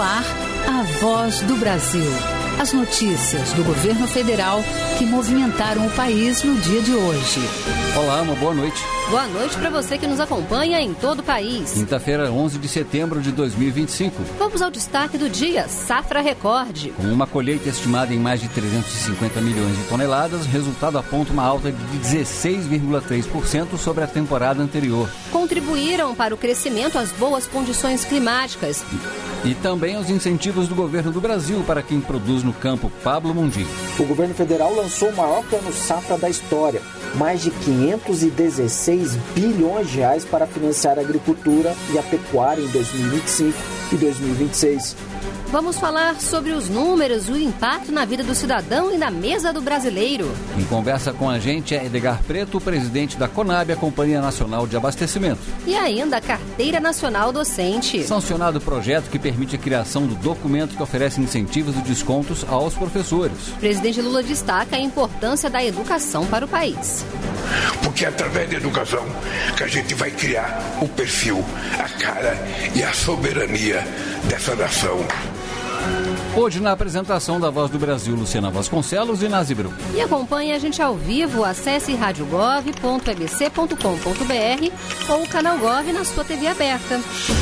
ar, a Voz do Brasil. As notícias do governo federal que movimentaram o país no dia de hoje. Olá, uma boa noite. Boa noite para você que nos acompanha em todo o país. Quinta-feira, 11 de setembro de 2025. Vamos ao destaque do dia, safra recorde. Com uma colheita estimada em mais de 350 milhões de toneladas, o resultado aponta uma alta de 16,3% sobre a temporada anterior. Contribuíram para o crescimento as boas condições climáticas. E também os incentivos do governo do Brasil para quem produz no campo. Pablo Mundinho. O governo federal lançou o maior plano safra da história. Mais de 516 bilhões de reais para financiar a agricultura e a pecuária em 2025 e 2026. Vamos falar sobre os números, o impacto na vida do cidadão e na mesa do brasileiro. Quem conversa com a gente é Edgar Preto, presidente da CONAB, a Companhia Nacional de Abastecimento. E ainda a Carteira Nacional Docente. Sancionado o projeto que permite a criação do documento que oferece incentivos e descontos aos professores. O presidente Lula destaca a importância da educação para o país. Porque é através da educação que a gente vai criar o perfil, a cara e a soberania dessa nação. Hoje, na apresentação da Voz do Brasil, Luciana Vasconcelos e Nazi Brum. E acompanhe a gente ao vivo, acesse radiogov.ebc.com.br ou o canal Gov na sua TV aberta.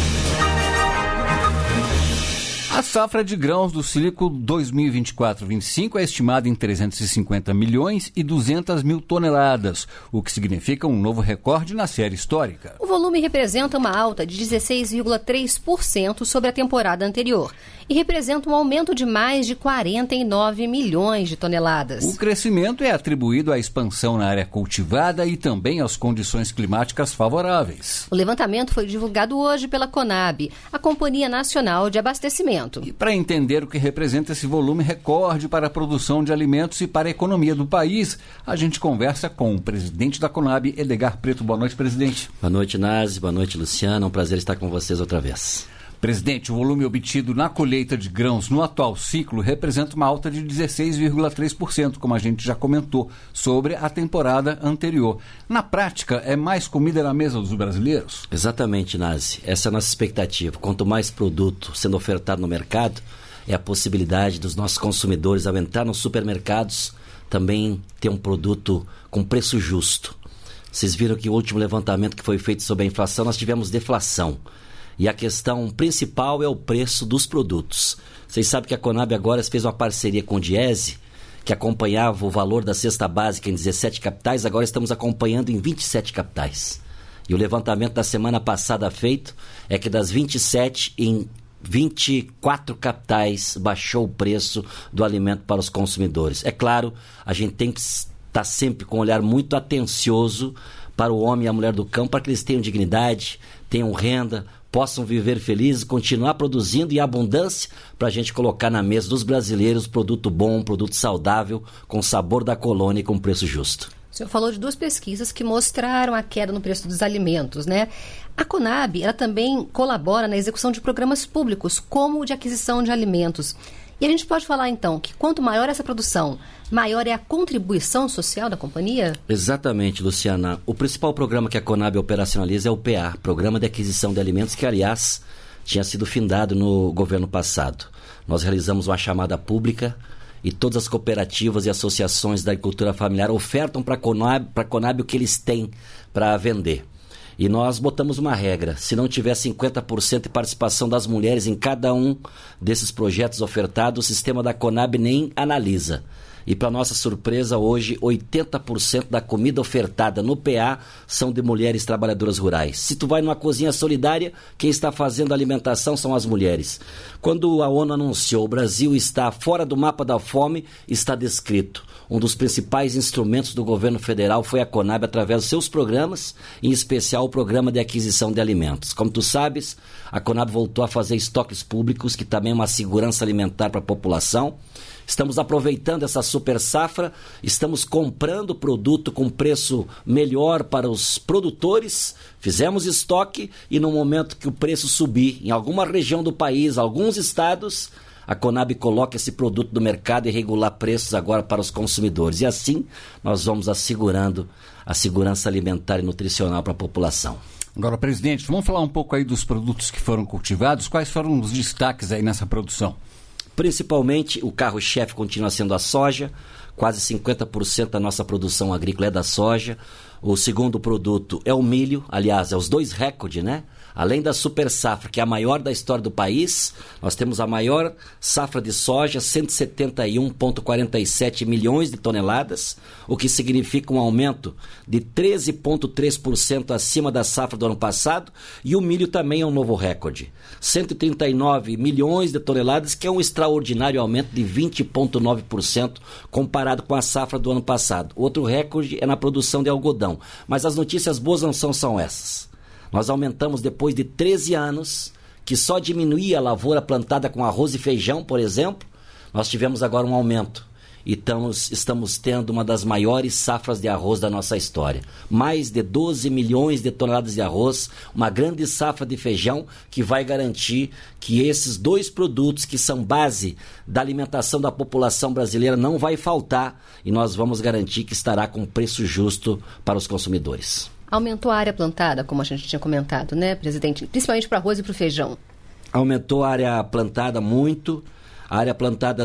A safra de grãos do ciclo 2024-25 é estimada em 350 milhões e 200 mil toneladas, o que significa um novo recorde na série histórica. O volume representa uma alta de 16,3% sobre a temporada anterior e representa um aumento de mais de 49 milhões de toneladas. O crescimento é atribuído à expansão na área cultivada e também às condições climáticas favoráveis. O levantamento foi divulgado hoje pela CONAB, a Companhia Nacional de Abastecimento. E para entender o que representa esse volume recorde para a produção de alimentos e para a economia do país, a gente conversa com o presidente da CONAB, Edgar Preto. Boa noite, presidente. Boa noite, Nazi. Boa noite, Luciana. É um prazer estar com vocês outra vez. Presidente, o volume obtido na colheita de grãos no atual ciclo representa uma alta de 16,3%, como a gente já comentou, sobre a temporada anterior. Na prática, é mais comida na mesa dos brasileiros? Exatamente, Nazi. Essa é a nossa expectativa. Quanto mais produto sendo ofertado no mercado, é a possibilidade dos nossos consumidores, ao entrar nos supermercados, também ter um produto com preço justo. Vocês viram que o último levantamento que foi feito sobre a inflação, nós tivemos deflação. E a questão principal é o preço dos produtos. Vocês sabem que a CONAB agora fez uma parceria com o Diese, que acompanhava o valor da cesta básica em 17 capitais, agora estamos acompanhando em 27 capitais. E o levantamento da semana passada feito é que das 27 em 24 capitais baixou o preço do alimento para os consumidores. É claro, a gente tem que estar sempre com um olhar muito atencioso para o homem e a mulher do campo, para que eles tenham dignidade, tenham renda, possam viver felizes, continuar produzindo em abundância para a gente colocar na mesa dos brasileiros produto bom, produto saudável, com sabor da colônia e com preço justo. O senhor falou de duas pesquisas que mostraram a queda no preço dos alimentos, né? A CONAB, ela também colabora na execução de programas públicos, como o de aquisição de alimentos. E a gente pode falar, então, que quanto maior essa produção, maior é a contribuição social da companhia? Exatamente, Luciana. O principal programa que a CONAB operacionaliza é o PA, Programa de Aquisição de Alimentos, que, aliás, tinha sido findado no governo passado. Nós realizamos uma chamada pública e todas as cooperativas e associações da agricultura familiar ofertam para a CONAB o que eles têm para vender. E nós botamos uma regra: se não tiver 50% de participação das mulheres em cada um desses projetos ofertados, o sistema da CONAB nem analisa. E para nossa surpresa, hoje, 80% da comida ofertada no PA são de mulheres trabalhadoras rurais. Se tu vai numa cozinha solidária, quem está fazendo a alimentação são as mulheres. Quando a ONU anunciou o Brasil está fora do mapa da fome, está descrito. Um dos principais instrumentos do governo federal foi a CONAB através dos seus programas, em especial o Programa de Aquisição de Alimentos. Como tu sabes, a CONAB voltou a fazer estoques públicos, que também é uma segurança alimentar para a população. Estamos aproveitando essa super safra, estamos comprando produto com preço melhor para os produtores, fizemos estoque e no momento que o preço subir em alguma região do país, alguns estados, a CONAB coloca esse produto no mercado e regular preços agora para os consumidores. E assim nós vamos assegurando a segurança alimentar e nutricional para a população. Agora, presidente, vamos falar um pouco aí dos produtos que foram cultivados. Quais foram os destaques aí nessa produção? Principalmente, o carro-chefe continua sendo a soja. Quase 50% da nossa produção agrícola é da soja. O segundo produto é o milho. Aliás, é os dois recordes, né? Além da super safra, que é a maior da história do país, nós temos a maior safra de soja, 171,47 milhões de toneladas, o que significa um aumento de 13,3% acima da safra do ano passado, e o milho também é um novo recorde, 139 milhões de toneladas, que é um extraordinário aumento de 20,9% comparado com a safra do ano passado. Outro recorde é na produção de algodão, mas as notícias boas não são essas. Nós aumentamos depois de 13 anos, que só diminuía a lavoura plantada com arroz e feijão, por exemplo. Nós tivemos agora um aumento e estamos tendo uma das maiores safras de arroz da nossa história. Mais de 12 milhões de toneladas de arroz, uma grande safra de feijão que vai garantir que esses dois produtos que são base da alimentação da população brasileira não vai faltar e nós vamos garantir que estará com preço justo para os consumidores. Aumentou a área plantada, como a gente tinha comentado, né, presidente? Principalmente para o arroz e para o feijão. Aumentou a área plantada muito. A área plantada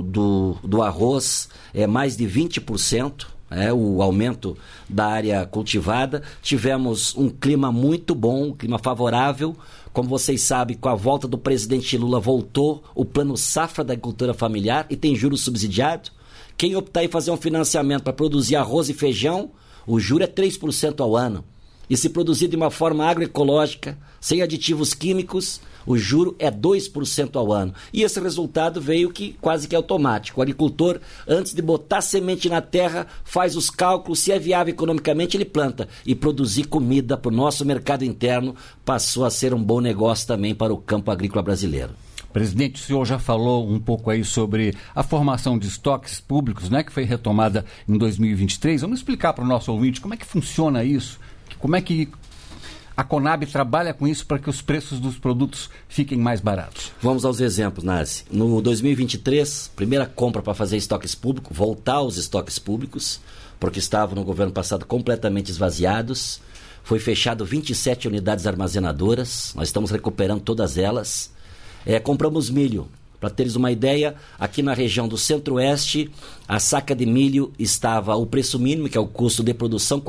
do arroz é mais de 20%, o aumento da área cultivada. Tivemos um clima muito bom, um clima favorável. Como vocês sabem, com a volta do presidente Lula, voltou o Plano Safra da Agricultura Familiar e tem juros subsidiado. Quem optar em fazer um financiamento para produzir arroz e feijão, o juro é 3% ao ano. E se produzir de uma forma agroecológica, sem aditivos químicos, o juro é 2% ao ano. E esse resultado veio quase que automático. O agricultor, antes de botar semente na terra, faz os cálculos, se é viável economicamente, ele planta. E produzir comida para o nosso mercado interno passou a ser um bom negócio também para o campo agrícola brasileiro. Presidente, o senhor já falou um pouco aí sobre a formação de estoques públicos, né, que foi retomada em 2023. Vamos explicar para o nosso ouvinte como é que funciona isso, como é que a Conab trabalha com isso para que os preços dos produtos fiquem mais baratos. Vamos aos exemplos, Nazi. No 2023, primeira compra para fazer estoques públicos, voltar aos estoques públicos, porque estavam no governo passado completamente esvaziados. Foi fechado 27 unidades armazenadoras, nós estamos recuperando todas elas. Compramos milho. Para teres uma ideia, aqui na região do Centro-Oeste, a saca de milho estava, o preço mínimo, que é o custo de produção, R$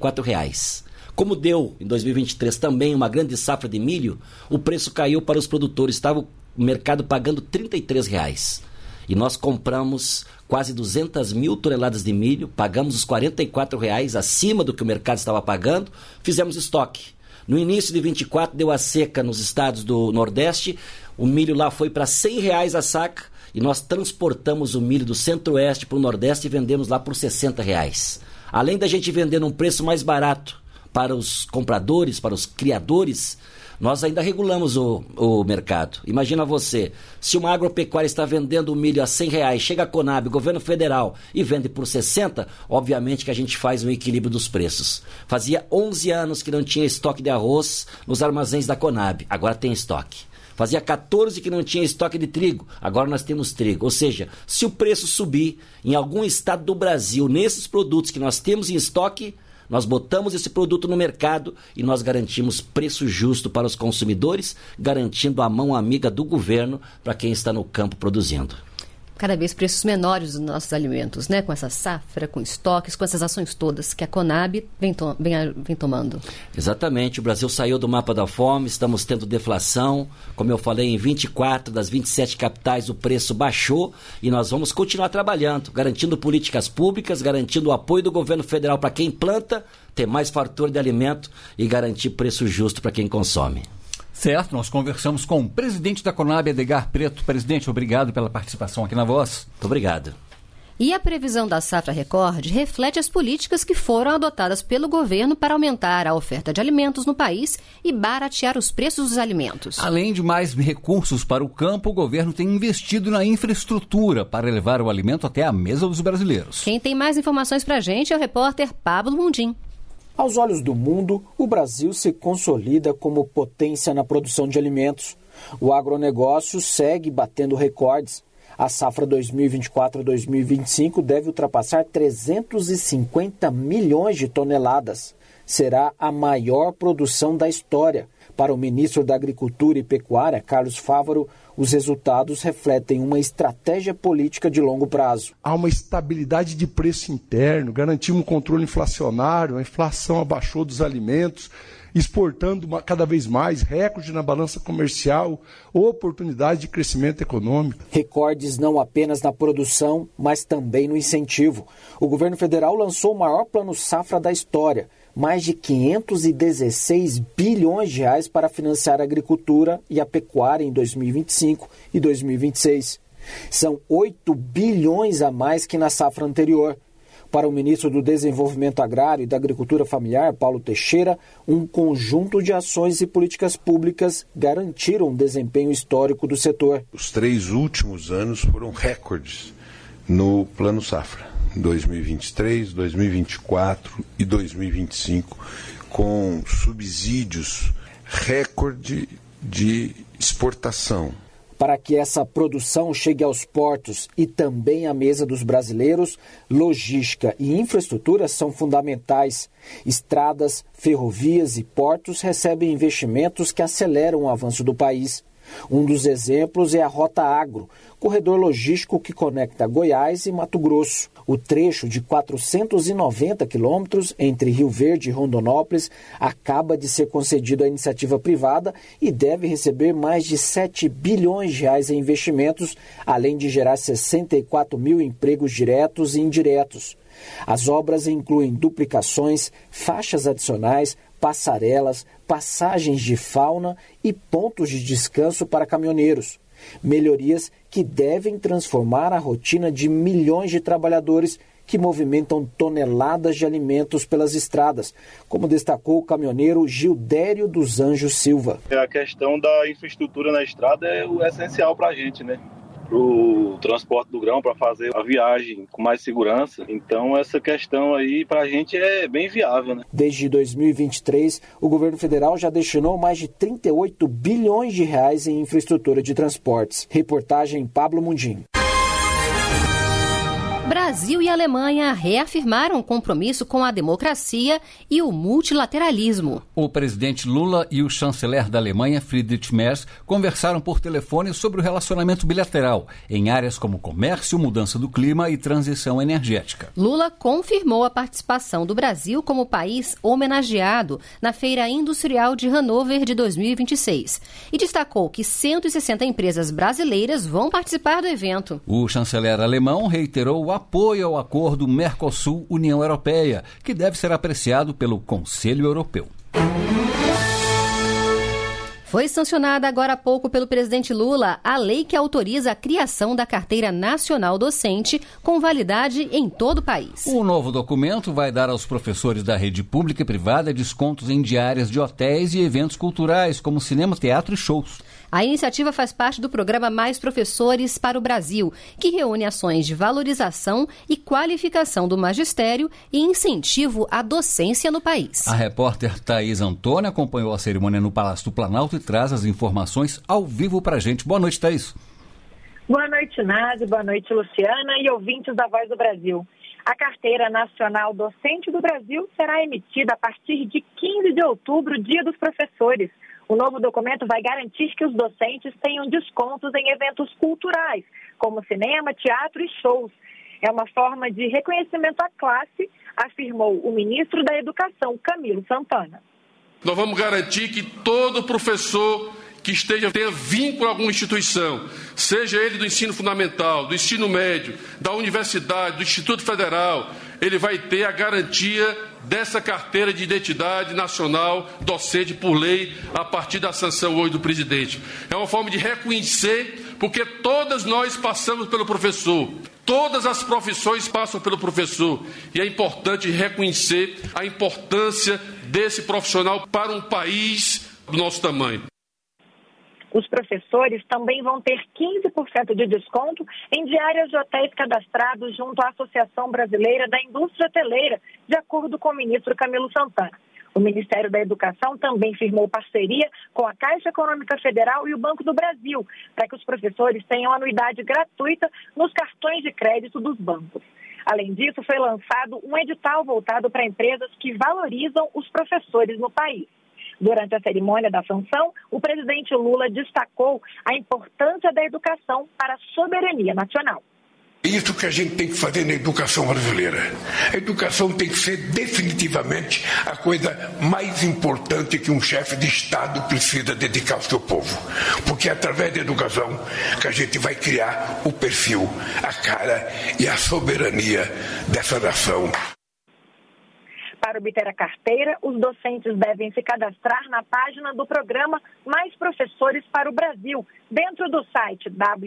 44,00. Como deu em 2023 também uma grande safra de milho, o preço caiu para os produtores, estava o mercado pagando R$ 33,00. E nós compramos quase 200 mil toneladas de milho, pagamos os R$ 44,00 acima do que o mercado estava pagando, fizemos estoque. No início de 24 deu a seca nos estados do Nordeste, o milho lá foi para R$ 100,00 a saca e nós transportamos o milho do Centro-Oeste para o Nordeste e vendemos lá por R$ 60,00. Além da gente vender num preço mais barato para os compradores, para os criadores, nós ainda regulamos o mercado. Imagina você, se uma agropecuária está vendendo o milho a R$ 100,00, chega a Conab, governo federal, e vende por 60, obviamente que a gente faz um equilíbrio dos preços. Fazia 11 anos que não tinha estoque de arroz nos armazéns da Conab, agora tem estoque. Fazia 14 que não tinha estoque de trigo, agora nós temos trigo. Ou seja, se o preço subir em algum estado do Brasil, nesses produtos que nós temos em estoque, nós botamos esse produto no mercado e nós garantimos preço justo para os consumidores, garantindo a mão amiga do governo para quem está no campo produzindo. Cada vez preços menores dos nossos alimentos, né? Com essa safra, com estoques, com essas ações todas que a Conab vem tomando. Exatamente, o Brasil saiu do mapa da fome, estamos tendo deflação. Como eu falei, em 24 das 27 capitais o preço baixou e nós vamos continuar trabalhando, garantindo políticas públicas, garantindo o apoio do governo federal para quem planta, ter mais fartura de alimento e garantir preço justo para quem consome. Certo, nós conversamos com o presidente da Conab, Edgar Preto. Presidente, obrigado pela participação aqui na Voz. Muito obrigado. E a previsão da safra recorde reflete as políticas que foram adotadas pelo governo para aumentar a oferta de alimentos no país e baratear os preços dos alimentos. Além de mais recursos para o campo, o governo tem investido na infraestrutura para levar o alimento até a mesa dos brasileiros. Quem tem mais informações para a gente é o repórter Pablo Mundim. Aos olhos do mundo, o Brasil se consolida como potência na produção de alimentos. O agronegócio segue batendo recordes. A safra 2024-2025 deve ultrapassar 350 milhões de toneladas. Será a maior produção da história. Para o ministro da Agricultura e Pecuária, Carlos Fávaro, os resultados refletem uma estratégia política de longo prazo. Há uma estabilidade de preço interno, garantimos um controle inflacionário, a inflação abaixou dos alimentos, exportando cada vez mais, recorde na balança comercial, oportunidade de crescimento econômico. Recordes não apenas na produção, mas também no incentivo. O governo federal lançou o maior plano safra da história, mais de 516 bilhões de reais para financiar a agricultura e a pecuária em 2025 e 2026. São 8 bilhões a mais que na safra anterior. Para o ministro do Desenvolvimento Agrário e da Agricultura Familiar, Paulo Teixeira, um conjunto de ações e políticas públicas garantiram um desempenho histórico do setor. Os 3 últimos anos foram recordes no Plano Safra. 2023, 2024 e 2025, com subsídios recorde de exportação. Para que essa produção chegue aos portos e também à mesa dos brasileiros, logística e infraestrutura são fundamentais. Estradas, ferrovias e portos recebem investimentos que aceleram o avanço do país. Um dos exemplos é a Rota Agro, corredor logístico que conecta Goiás e Mato Grosso. O trecho de 490 quilômetros entre Rio Verde e Rondonópolis acaba de ser concedido à iniciativa privada e deve receber mais de 7 bilhões de reais em investimentos, além de gerar 64 mil empregos diretos e indiretos. As obras incluem duplicações, faixas adicionais, passarelas, passagens de fauna e pontos de descanso para caminhoneiros. Melhorias que devem transformar a rotina de milhões de trabalhadores que movimentam toneladas de alimentos pelas estradas, como destacou o caminhoneiro Gildério dos Anjos Silva. A questão da infraestrutura na estrada é o essencial para a gente, né? Para o transporte do grão, para fazer a viagem com mais segurança. Então, essa questão aí, para a gente, é bem viável, né? Desde 2023, o governo federal já destinou mais de 38 bilhões de reais em infraestrutura de transportes. Reportagem Pablo Mundim. Brasil e Alemanha reafirmaram o compromisso com a democracia e o multilateralismo. O presidente Lula e o chanceler da Alemanha, Friedrich Merz, conversaram por telefone sobre o relacionamento bilateral em áreas como comércio, mudança do clima e transição energética. Lula confirmou a participação do Brasil como país homenageado na Feira Industrial de Hannover de 2026 e destacou que 160 empresas brasileiras vão participar do evento. O chanceler alemão reiterou o apoio ao acordo Mercosul-União Europeia, que deve ser apreciado pelo Conselho Europeu. Foi sancionada agora há pouco pelo presidente Lula a lei que autoriza a criação da Carteira Nacional Docente com validade em todo o país. O novo documento vai dar aos professores da rede pública e privada descontos em diárias de hotéis e eventos culturais, como cinema, teatro e shows. A iniciativa faz parte do programa Mais Professores para o Brasil, que reúne ações de valorização e qualificação do magistério e incentivo à docência no país. A repórter Thaís Antônia acompanhou a cerimônia no Palácio do Planalto e traz as informações ao vivo para a gente. Boa noite, Thaís. Boa noite, Nádia. Boa noite, Luciana e ouvintes da Voz do Brasil. A Carteira Nacional Docente do Brasil será emitida a partir de 15 de outubro, Dia dos Professores. O novo documento vai garantir que os docentes tenham descontos em eventos culturais, como cinema, teatro e shows. É uma forma de reconhecimento à classe, afirmou o ministro da Educação, Camilo Santana. Nós vamos garantir que todo professor que tenha vínculo a alguma instituição, seja ele do ensino fundamental, do ensino médio, da universidade, do Instituto Federal, ele vai ter a garantia dessa carteira de identidade nacional docente por lei a partir da sanção hoje do presidente. É uma forma de reconhecer, porque todas nós passamos pelo professor, todas as profissões passam pelo professor, e é importante reconhecer a importância desse profissional para um país do nosso tamanho. Os professores também vão ter 15% de desconto em diárias de hotéis cadastrados junto à Associação Brasileira da Indústria Hoteleira, de acordo com o ministro Camilo Santana. O Ministério da Educação também firmou parceria com a Caixa Econômica Federal e o Banco do Brasil, para que os professores tenham anuidade gratuita nos cartões de crédito dos bancos. Além disso, foi lançado um edital voltado para empresas que valorizam os professores no país. Durante a cerimônia da sanção, o presidente Lula destacou a importância da educação para a soberania nacional. Isso que a gente tem que fazer na educação brasileira. A educação tem que ser definitivamente a coisa mais importante que um chefe de Estado precisa dedicar ao seu povo. Porque é através da educação que a gente vai criar o perfil, a cara e a soberania dessa nação. Para obter a carteira, os docentes devem se cadastrar na página do programa Mais Professores para o Brasil, dentro do site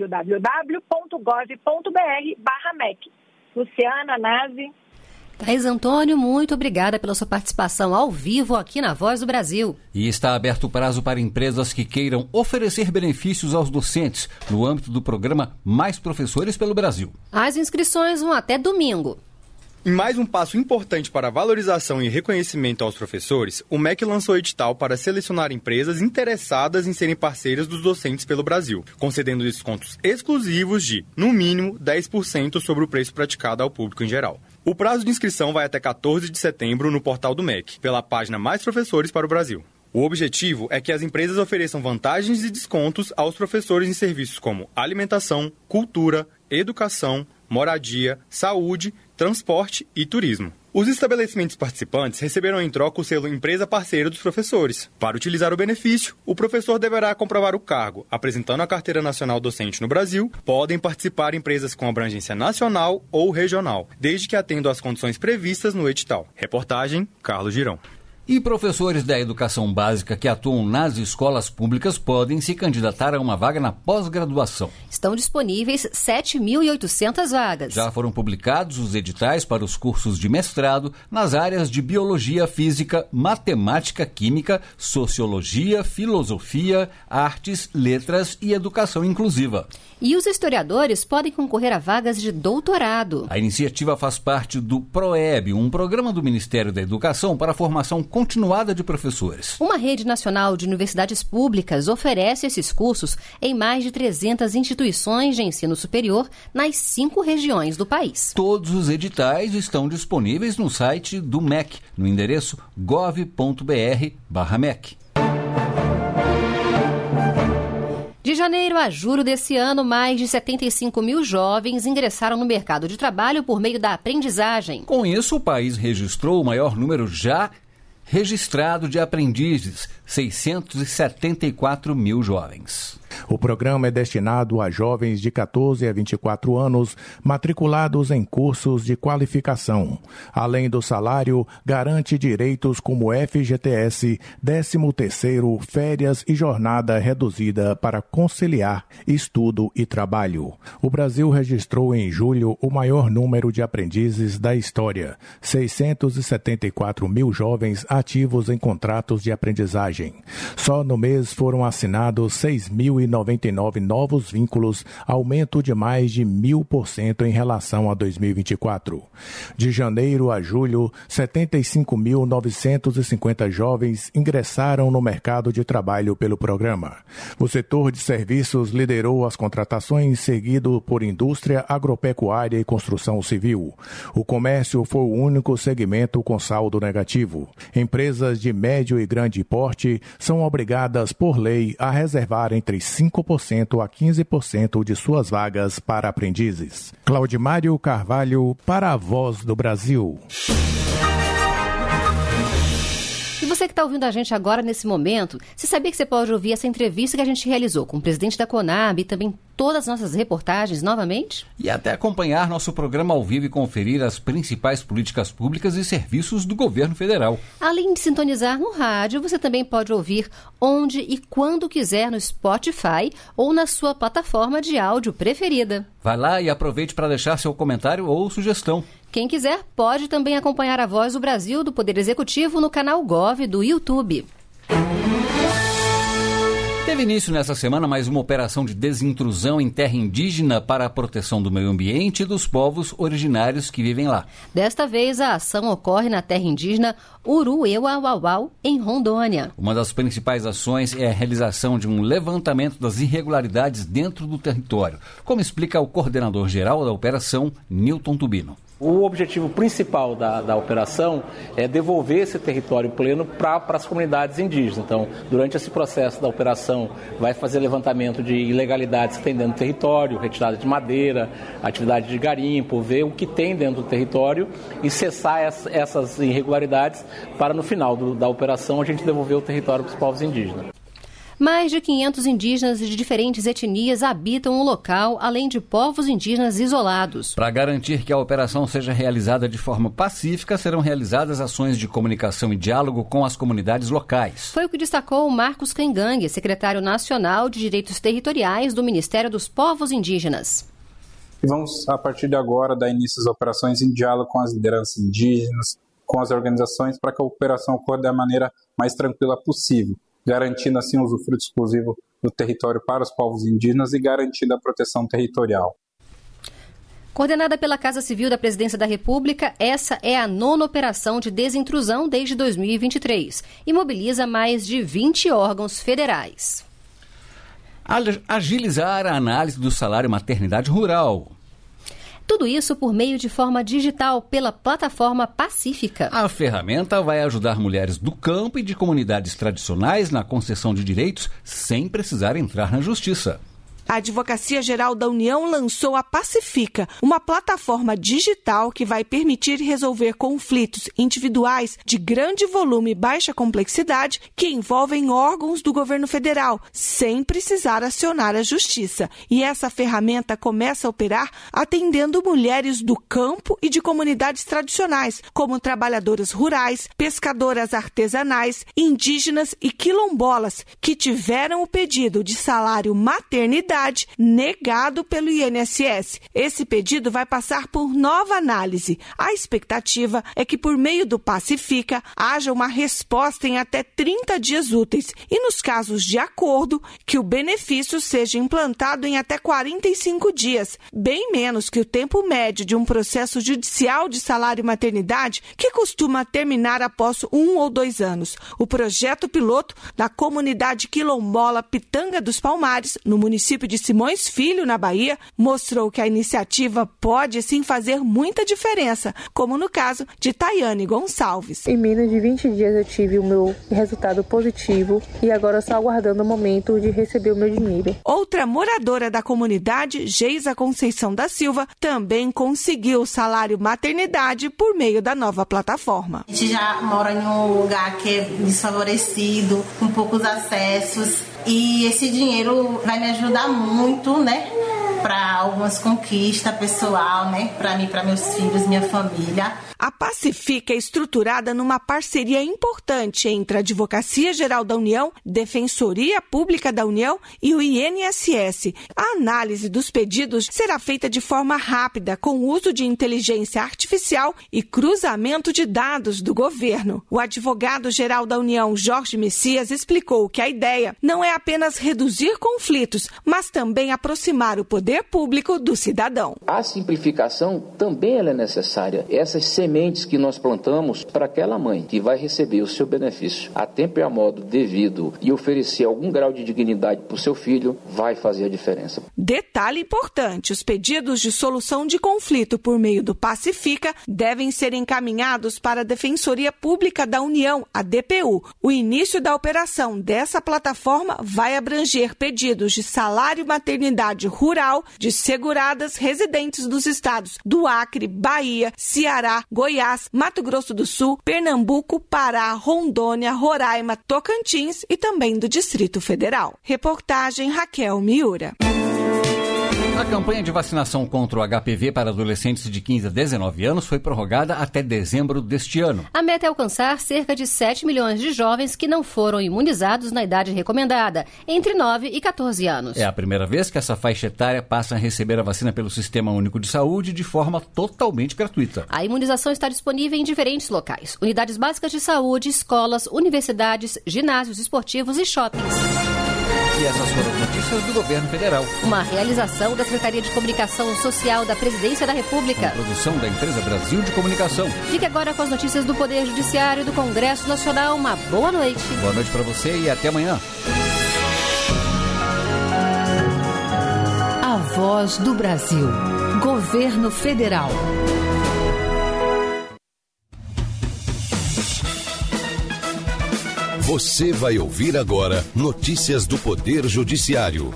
www.gov.br/MEC. Luciana, Nazi. Thais Antônio, muito obrigada pela sua participação ao vivo aqui na Voz do Brasil. E está aberto o prazo para empresas que queiram oferecer benefícios aos docentes no âmbito do programa Mais Professores pelo Brasil. As inscrições vão até domingo. Em mais um passo importante para a valorização e reconhecimento aos professores, o MEC lançou edital para selecionar empresas interessadas em serem parceiras dos docentes pelo Brasil, concedendo descontos exclusivos de, no mínimo, 10% sobre o preço praticado ao público em geral. O prazo de inscrição vai até 14 de setembro no portal do MEC, pela página Mais Professores para o Brasil. O objetivo é que as empresas ofereçam vantagens e descontos aos professores em serviços como alimentação, cultura, educação, moradia, saúde, transporte e turismo. Os estabelecimentos participantes receberão em troca o selo Empresa Parceira dos Professores. Para utilizar o benefício, o professor deverá comprovar o cargo, apresentando a Carteira Nacional Docente no Brasil. Podem participar empresas com abrangência nacional ou regional, desde que atendam às condições previstas no edital. Reportagem, Carlos Girão. E professores da educação básica que atuam nas escolas públicas podem se candidatar a uma vaga na pós-graduação. Estão disponíveis 7.800 vagas. Já foram publicados os editais para os cursos de mestrado nas áreas de biologia, física, matemática, química, sociologia, filosofia, artes, letras e educação inclusiva. E os historiadores podem concorrer a vagas de doutorado. A iniciativa faz parte do PROEB, um programa do Ministério da Educação para a formação continuada de professores. Uma rede nacional de universidades públicas oferece esses cursos em mais de 300 instituições de ensino superior nas 5 regiões do país. Todos os editais estão disponíveis no site do MEC, no endereço gov.br/MEC. De janeiro a julho desse ano, mais de 75 mil jovens ingressaram no mercado de trabalho por meio da aprendizagem. Com isso, o país registrou o maior número já registrado de aprendizes, 674 mil jovens. O programa é destinado a jovens de 14 a 24 anos matriculados em cursos de qualificação. Além do salário, garante direitos como FGTS, 13º, férias e jornada reduzida para conciliar estudo e trabalho. O Brasil registrou em julho o maior número de aprendizes da história, 674 mil jovens ativos em contratos de aprendizagem. Só no mês foram assinados 6.099 novos vínculos, aumento de mais de 1.000% em relação a 2024. De janeiro a julho, 75.950 jovens ingressaram no mercado de trabalho pelo programa. O setor de serviços liderou as contratações, seguido por indústria, agropecuária e construção civil. O comércio foi o único segmento com saldo negativo. Empresas de médio e grande porte são obrigadas por lei a reservar entre 5% a 15% de suas vagas para aprendizes. Claudimário Carvalho, para a Voz do Brasil. E você que está ouvindo a gente agora, nesse momento, você sabia que você pode ouvir essa entrevista que a gente realizou com o presidente da Conab e também todas as nossas reportagens novamente? E até acompanhar nosso programa ao vivo e conferir as principais políticas públicas e serviços do governo federal. Além de sintonizar no rádio, você também pode ouvir onde e quando quiser no Spotify ou na sua plataforma de áudio preferida. Vai lá e aproveite para deixar seu comentário ou sugestão. Quem quiser pode também acompanhar a Voz do Brasil do Poder Executivo no canal Gov do YouTube. Teve início nessa semana mais uma operação de desintrusão em terra indígena para a proteção do meio ambiente e dos povos originários que vivem lá. Desta vez, a ação ocorre na terra indígena Urueuauauau, em Rondônia. Uma das principais ações é a realização de um levantamento das irregularidades dentro do território, como explica o coordenador-geral da operação, Nilton Tubino. O objetivo principal da operação é devolver esse território pleno para as comunidades indígenas. Então, durante esse processo da operação, vai fazer levantamento de ilegalidades que tem dentro do território, retirada de madeira, atividade de garimpo, ver o que tem dentro do território e cessar essas irregularidades para, no final da operação, a gente devolver o território para os povos indígenas. Mais de 500 indígenas de diferentes etnias habitam o local, além de povos indígenas isolados. Para garantir que a operação seja realizada de forma pacífica, serão realizadas ações de comunicação e diálogo com as comunidades locais. Foi o que destacou Marcos Cangangue, secretário nacional de Direitos Territoriais do Ministério dos Povos Indígenas. E vamos, a partir de agora, dar início às operações em diálogo com as lideranças indígenas, com as organizações, para que a operação ocorra da maneira mais tranquila possível, garantindo assim o usufruto exclusivo do território para os povos indígenas e garantindo a proteção territorial. Coordenada pela Casa Civil da Presidência da República, essa é a 9ª operação de desintrusão desde 2023 e mobiliza mais de 20 órgãos federais. Agilizar a análise do salário maternidade rural. Tudo isso por meio de forma digital pela plataforma Pacífica. A ferramenta vai ajudar mulheres do campo e de comunidades tradicionais na concessão de direitos sem precisar entrar na justiça. A Advocacia Geral da União lançou a Pacífica, uma plataforma digital que vai permitir resolver conflitos individuais de grande volume e baixa complexidade que envolvem órgãos do governo federal, sem precisar acionar a justiça. E essa ferramenta começa a operar atendendo mulheres do campo e de comunidades tradicionais, como trabalhadoras rurais, pescadoras artesanais, indígenas e quilombolas, que tiveram o pedido de salário maternidade negado pelo INSS. Esse pedido vai passar por nova análise. A expectativa é que, por meio do Pacífica, haja uma resposta em até 30 dias úteis e, nos casos de acordo, que o benefício seja implantado em até 45 dias, bem menos que o tempo médio de um processo judicial de salário maternidade que costuma terminar após 1 ou 2 anos. O projeto piloto da comunidade quilombola Pitanga dos Palmares, no município de Simões Filho, na Bahia, mostrou que a iniciativa pode sim fazer muita diferença, como no caso de Tayane Gonçalves. Em menos de 20 dias eu tive o meu resultado positivo e agora estou aguardando o momento de receber o meu dinheiro. Outra moradora da comunidade, Geisa Conceição da Silva, também conseguiu o salário maternidade por meio da nova plataforma. A gente já mora em um lugar que é desfavorecido, com poucos acessos. E esse dinheiro vai me ajudar muito, né? Para algumas conquistas pessoal, né? Para mim, para meus filhos, minha família. A Pacífica é estruturada numa parceria importante entre a Advocacia Geral da União, Defensoria Pública da União e o INSS. A análise dos pedidos será feita de forma rápida, com o uso de inteligência artificial e cruzamento de dados do governo. O advogado-geral da União, Jorge Messias, explicou que a ideia não é apenas reduzir conflitos, mas também aproximar o poder público do cidadão. A simplificação também ela é necessária. Essas sementes que nós plantamos para aquela mãe que vai receber o seu benefício a tempo e a modo devido e oferecer algum grau de dignidade para o seu filho, vai fazer a diferença. Detalhe importante, os pedidos de solução de conflito por meio do Pacífica devem ser encaminhados para a Defensoria Pública da União, a DPU. O início da operação dessa plataforma vai abranger pedidos de salário maternidade rural de seguradas residentes dos estados do Acre, Bahia, Ceará, Goiás, Mato Grosso do Sul, Pernambuco, Pará, Rondônia, Roraima, Tocantins e também do Distrito Federal. Reportagem Raquel Miura. A campanha de vacinação contra o HPV para adolescentes de 15 a 19 anos foi prorrogada até dezembro deste ano. A meta é alcançar cerca de 7 milhões de jovens que não foram imunizados na idade recomendada, entre 9 e 14 anos. É a primeira vez que essa faixa etária passa a receber a vacina pelo Sistema Único de Saúde de forma totalmente gratuita. A imunização está disponível em diferentes locais: unidades básicas de saúde, escolas, universidades, ginásios esportivos e shoppings. E essas foram as notícias do Governo Federal. Uma realização da Secretaria de Comunicação Social da Presidência da República. Com produção da Empresa Brasil de Comunicação. Fique agora com as notícias do Poder Judiciário e do Congresso Nacional. Uma boa noite. Boa noite para você e até amanhã. A Voz do Brasil. Governo Federal. Você vai ouvir agora notícias do Poder Judiciário.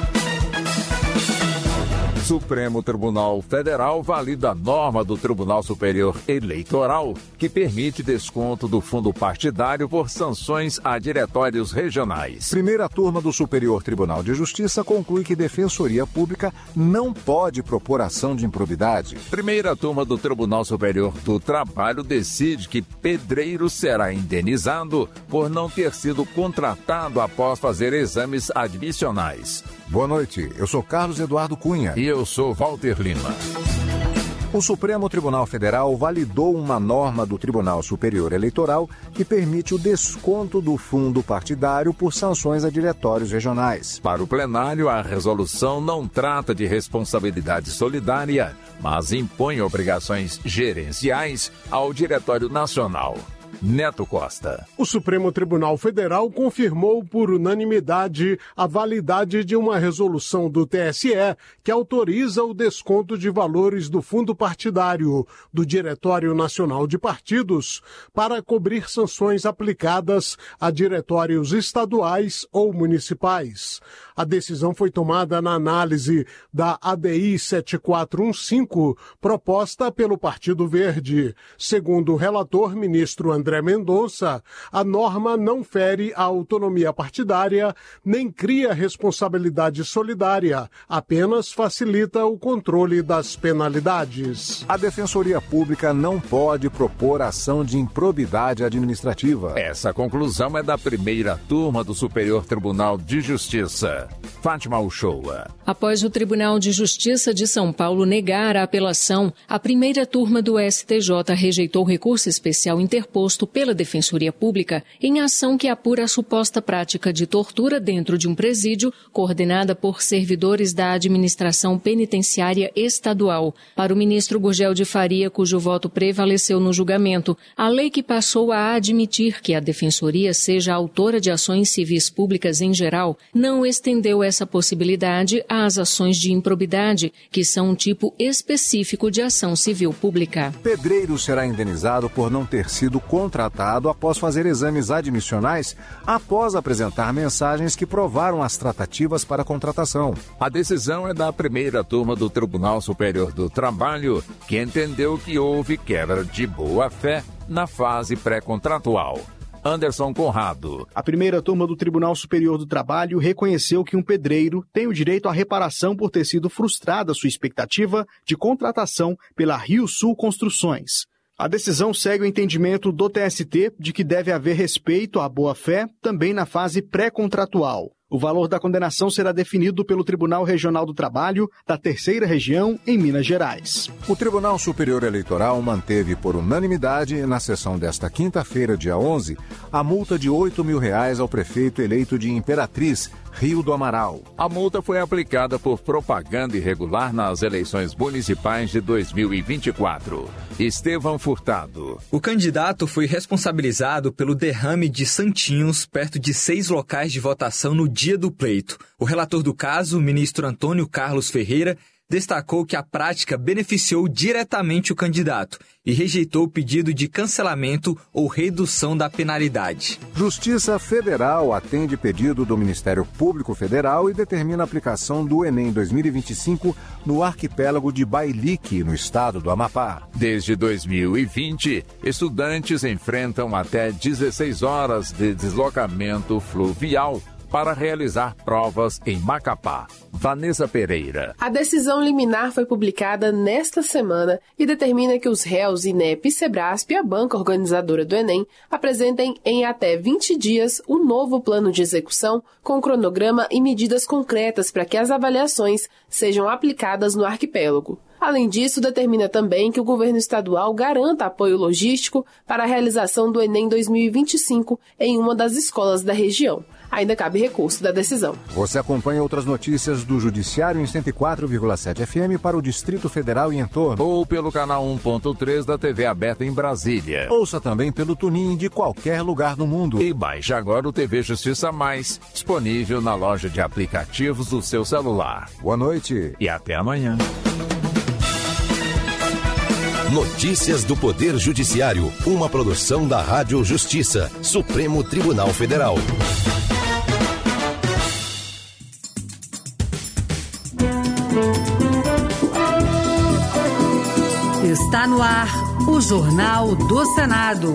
Supremo Tribunal Federal valida a norma do Tribunal Superior Eleitoral que permite desconto do fundo partidário por sanções a diretórios regionais. Primeira turma do Superior Tribunal de Justiça conclui que Defensoria Pública não pode propor ação de improbidade. Primeira turma do Tribunal Superior do Trabalho decide que pedreiro será indenizado por não ter sido contratado após fazer exames admissionais. Boa noite, eu sou Carlos Eduardo Cunha. E eu sou Walter Lima. O Supremo Tribunal Federal validou uma norma do Tribunal Superior Eleitoral que permite o desconto do fundo partidário por sanções a diretórios regionais. Para o plenário, a resolução não trata de responsabilidade solidária, mas impõe obrigações gerenciais ao Diretório Nacional. Neto Costa. O Supremo Tribunal Federal confirmou por unanimidade a validade de uma resolução do TSE que autoriza o desconto de valores do fundo partidário do Diretório Nacional de Partidos para cobrir sanções aplicadas a diretórios estaduais ou municipais. A decisão foi tomada na análise da ADI 7415, proposta pelo Partido Verde. Segundo o relator, ministro André Mendonça, a norma não fere a autonomia partidária nem cria responsabilidade solidária, apenas facilita o controle das penalidades. A Defensoria Pública não pode propor ação de improbidade administrativa. Essa conclusão é da primeira turma do Superior Tribunal de Justiça. Fátima Uchoa. Após o Tribunal de Justiça de São Paulo negar a apelação, a primeira turma do STJ rejeitou recurso especial interposto pela Defensoria Pública em ação que apura a suposta prática de tortura dentro de um presídio coordenada por servidores da administração penitenciária estadual. Para o ministro Gurgel de Faria, cujo voto prevaleceu no julgamento, a lei que passou a admitir que a Defensoria seja autora de ações civis públicas em geral não estendeu essa possibilidade às ações de improbidade, que são um tipo específico de ação civil pública. Pedreiro será indenizado por não ter sido contratado após fazer exames admissionais após apresentar mensagens que provaram as tratativas para a contratação. A decisão é da primeira turma do Tribunal Superior do Trabalho, que entendeu que houve quebra de boa-fé na fase pré-contratual. Anderson Conrado. A primeira turma do Tribunal Superior do Trabalho reconheceu que um pedreiro tem o direito à reparação por ter sido frustrada sua expectativa de contratação pela Rio Sul Construções. A decisão segue o entendimento do TST de que deve haver respeito à boa-fé também na fase pré-contratual. O valor da condenação será definido pelo Tribunal Regional do Trabalho da Terceira Região, em Minas Gerais. O Tribunal Superior Eleitoral manteve por unanimidade, na sessão desta quinta-feira, dia 11, a multa de R$ 8.000 ao prefeito eleito de Imperatriz, Rio do Amaral. A multa foi aplicada por propaganda irregular nas eleições municipais de 2024. Estevão Furtado. O candidato foi responsabilizado pelo derrame de santinhos perto de 6 locais de votação no dia do pleito. O relator do caso, o ministro Antônio Carlos Ferreira, destacou que a prática beneficiou diretamente o candidato e rejeitou o pedido de cancelamento ou redução da penalidade. Justiça Federal atende pedido do Ministério Público Federal e determina a aplicação do Enem 2025 no arquipélago de Bailique, no estado do Amapá. Desde 2020, estudantes enfrentam até 16 horas de deslocamento fluvial para realizar provas em Macapá. Vanessa Pereira. A decisão liminar foi publicada nesta semana e determina que os réus INEP e Sebrasp, a banca organizadora do Enem, apresentem em até 20 dias o novo plano de execução com cronograma e medidas concretas para que as avaliações sejam aplicadas no arquipélago. Além disso, determina também que o governo estadual garanta apoio logístico para a realização do Enem 2025 em uma das escolas da região. ainda cabe recurso da decisão. Você acompanha outras notícias do Judiciário em 104,7 FM para o Distrito Federal e entorno. Ou pelo canal 1.3 da TV aberta em Brasília. Ouça também pelo TuneIn de qualquer lugar do mundo. E baixe agora o TV Justiça Mais, disponível na loja de aplicativos do seu celular. Boa noite e até amanhã. Notícias do Poder Judiciário, uma produção da Rádio Justiça, Supremo Tribunal Federal. Está no ar o Jornal do Senado.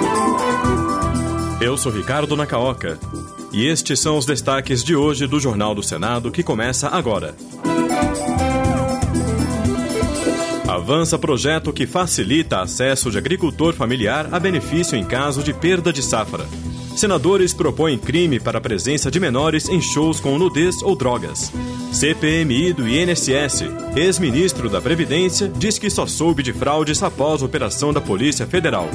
Eu sou Ricardo Nacaoca e estes são os destaques de hoje do Jornal do Senado que começa agora. Avança projeto que facilita acesso de agricultor familiar a benefício em caso de perda de safra. Senadores propõem crime para a presença de menores em shows com nudez ou drogas. CPMI do INSS, ex-ministro da Previdência, diz que só soube de fraudes após a operação da Polícia Federal.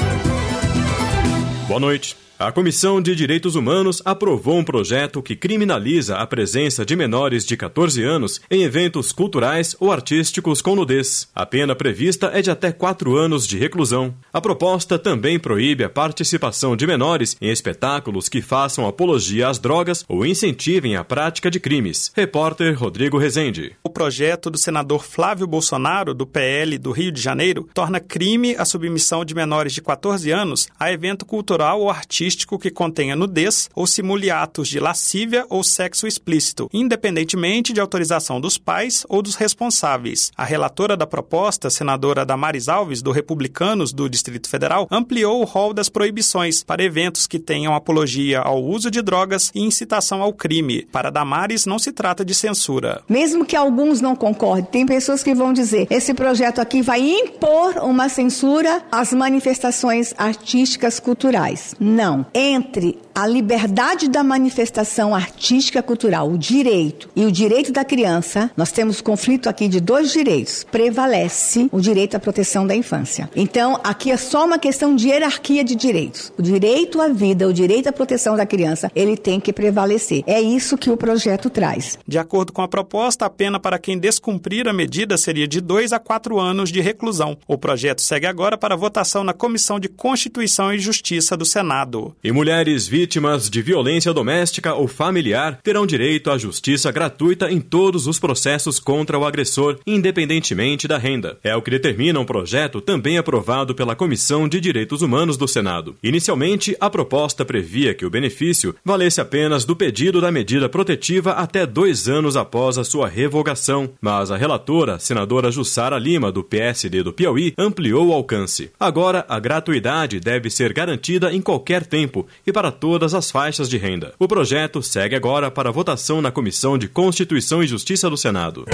Boa noite. A Comissão de Direitos Humanos aprovou um projeto que criminaliza a presença de menores de 14 anos em eventos culturais ou artísticos com nudez. A pena prevista é de até 4 anos de reclusão. A proposta também proíbe a participação de menores em espetáculos que façam apologia às drogas ou incentivem a prática de crimes. Repórter Rodrigo Rezende. O projeto do senador Flávio Bolsonaro, do PL do Rio de Janeiro, torna crime a submissão de menores de 14 anos a evento cultural ou artístico que contenha nudez ou simule atos de lascívia ou sexo explícito, independentemente de autorização dos pais ou dos responsáveis. A relatora da proposta, senadora Damares Alves, do Republicanos do Distrito Federal, ampliou o rol das proibições para eventos que tenham apologia ao uso de drogas e incitação ao crime. Para Damares, não se trata de censura. Mesmo que alguns não concordem, tem pessoas que vão dizer, esse projeto aqui vai impor uma censura às manifestações artísticas culturais. Não. Entre a liberdade da manifestação artística cultural, o direito e o direito da criança, nós temos conflito aqui de 2 direitos. Prevalece o direito à proteção da infância. Então, aqui é só uma questão de hierarquia de direitos. O direito à vida, o direito à proteção da criança, ele tem que prevalecer. É isso que o projeto traz. De acordo com a proposta, a pena para quem descumprir a medida seria de 2 a 4 anos de reclusão. O projeto segue agora para votação na Comissão de Constituição e Justiça do Senado. E mulheres vítimas de violência doméstica ou familiar terão direito à justiça gratuita em todos os processos contra o agressor, independentemente da renda. É o que determina um projeto também aprovado pela Comissão de Direitos Humanos do Senado. Inicialmente, a proposta previa que o benefício valesse apenas do pedido da medida protetiva até 2 anos após a sua revogação, mas a relatora, senadora Jussara Lima, do PSD do Piauí, ampliou o alcance. Agora, a gratuidade deve ser garantida em qualquer tempo e para todas as faixas de renda. O projeto segue agora para votação na Comissão de Constituição e Justiça do Senado.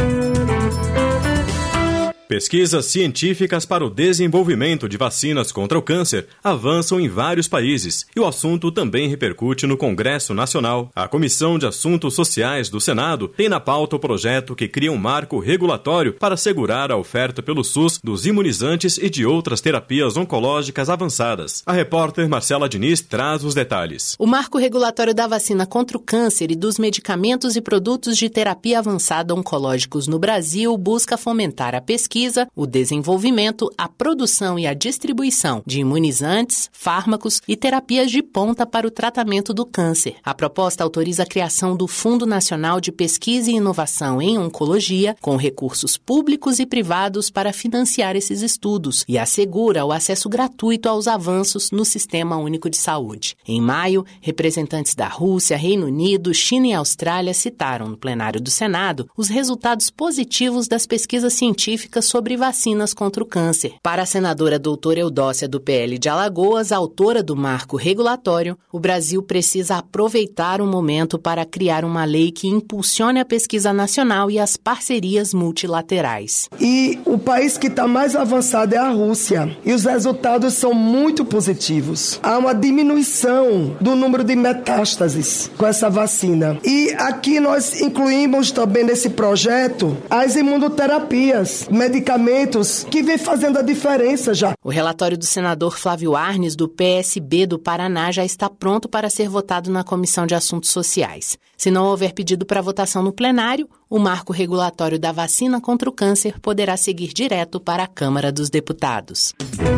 Pesquisas científicas para o desenvolvimento de vacinas contra o câncer avançam em vários países e o assunto também repercute no Congresso Nacional. A Comissão de Assuntos Sociais do Senado tem na pauta o projeto que cria um marco regulatório para assegurar a oferta pelo SUS dos imunizantes e de outras terapias oncológicas avançadas. A repórter Marcela Diniz traz os detalhes. O marco regulatório da vacina contra o câncer e dos medicamentos e produtos de terapia avançada oncológicos no Brasil busca fomentar a pesquisa, o desenvolvimento, a produção e a distribuição de imunizantes, fármacos e terapias de ponta para o tratamento do câncer. A proposta autoriza a criação do Fundo Nacional de Pesquisa e Inovação em Oncologia, com recursos públicos e privados para financiar esses estudos, e assegura o acesso gratuito aos avanços no Sistema Único de Saúde. Em maio, representantes da Rússia, Reino Unido, China e Austrália citaram no plenário do Senado os resultados positivos das pesquisas científicas sobre vacinas contra o câncer. Para a senadora doutora Eudócia do PL de Alagoas, autora do marco regulatório, o Brasil precisa aproveitar o momento para criar uma lei que impulsione a pesquisa nacional e as parcerias multilaterais. E o país que está mais avançado é a Rússia. E os resultados são muito positivos. Há uma diminuição do número de metástases com essa vacina. E aqui nós incluímos também nesse projeto as imunoterapias, medicações medicamentos, que vem fazendo a diferença já. O relatório do senador Flávio Arnes, do PSB do Paraná, já está pronto para ser votado na Comissão de Assuntos Sociais. Se não houver pedido para votação no plenário, o marco regulatório da vacina contra o câncer poderá seguir direto para a Câmara dos Deputados.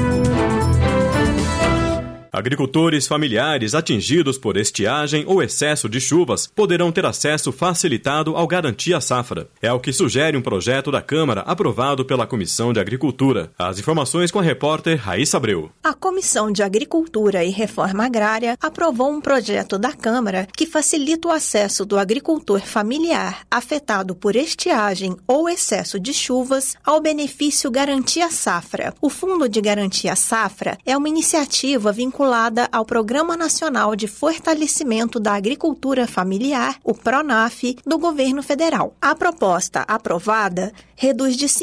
Agricultores familiares atingidos por estiagem ou excesso de chuvas poderão ter acesso facilitado ao Garantia Safra. É o que sugere um projeto da Câmara aprovado pela Comissão de Agricultura. As informações com a repórter Raíssa Abreu. A Comissão de Agricultura e Reforma Agrária aprovou um projeto da Câmara que facilita o acesso do agricultor familiar afetado por estiagem ou excesso de chuvas ao benefício Garantia Safra. O Fundo de Garantia Safra é uma iniciativa vinculada ao Programa Nacional de Fortalecimento da Agricultura Familiar, o PRONAF, do Governo Federal. A proposta aprovada reduz de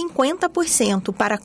50% para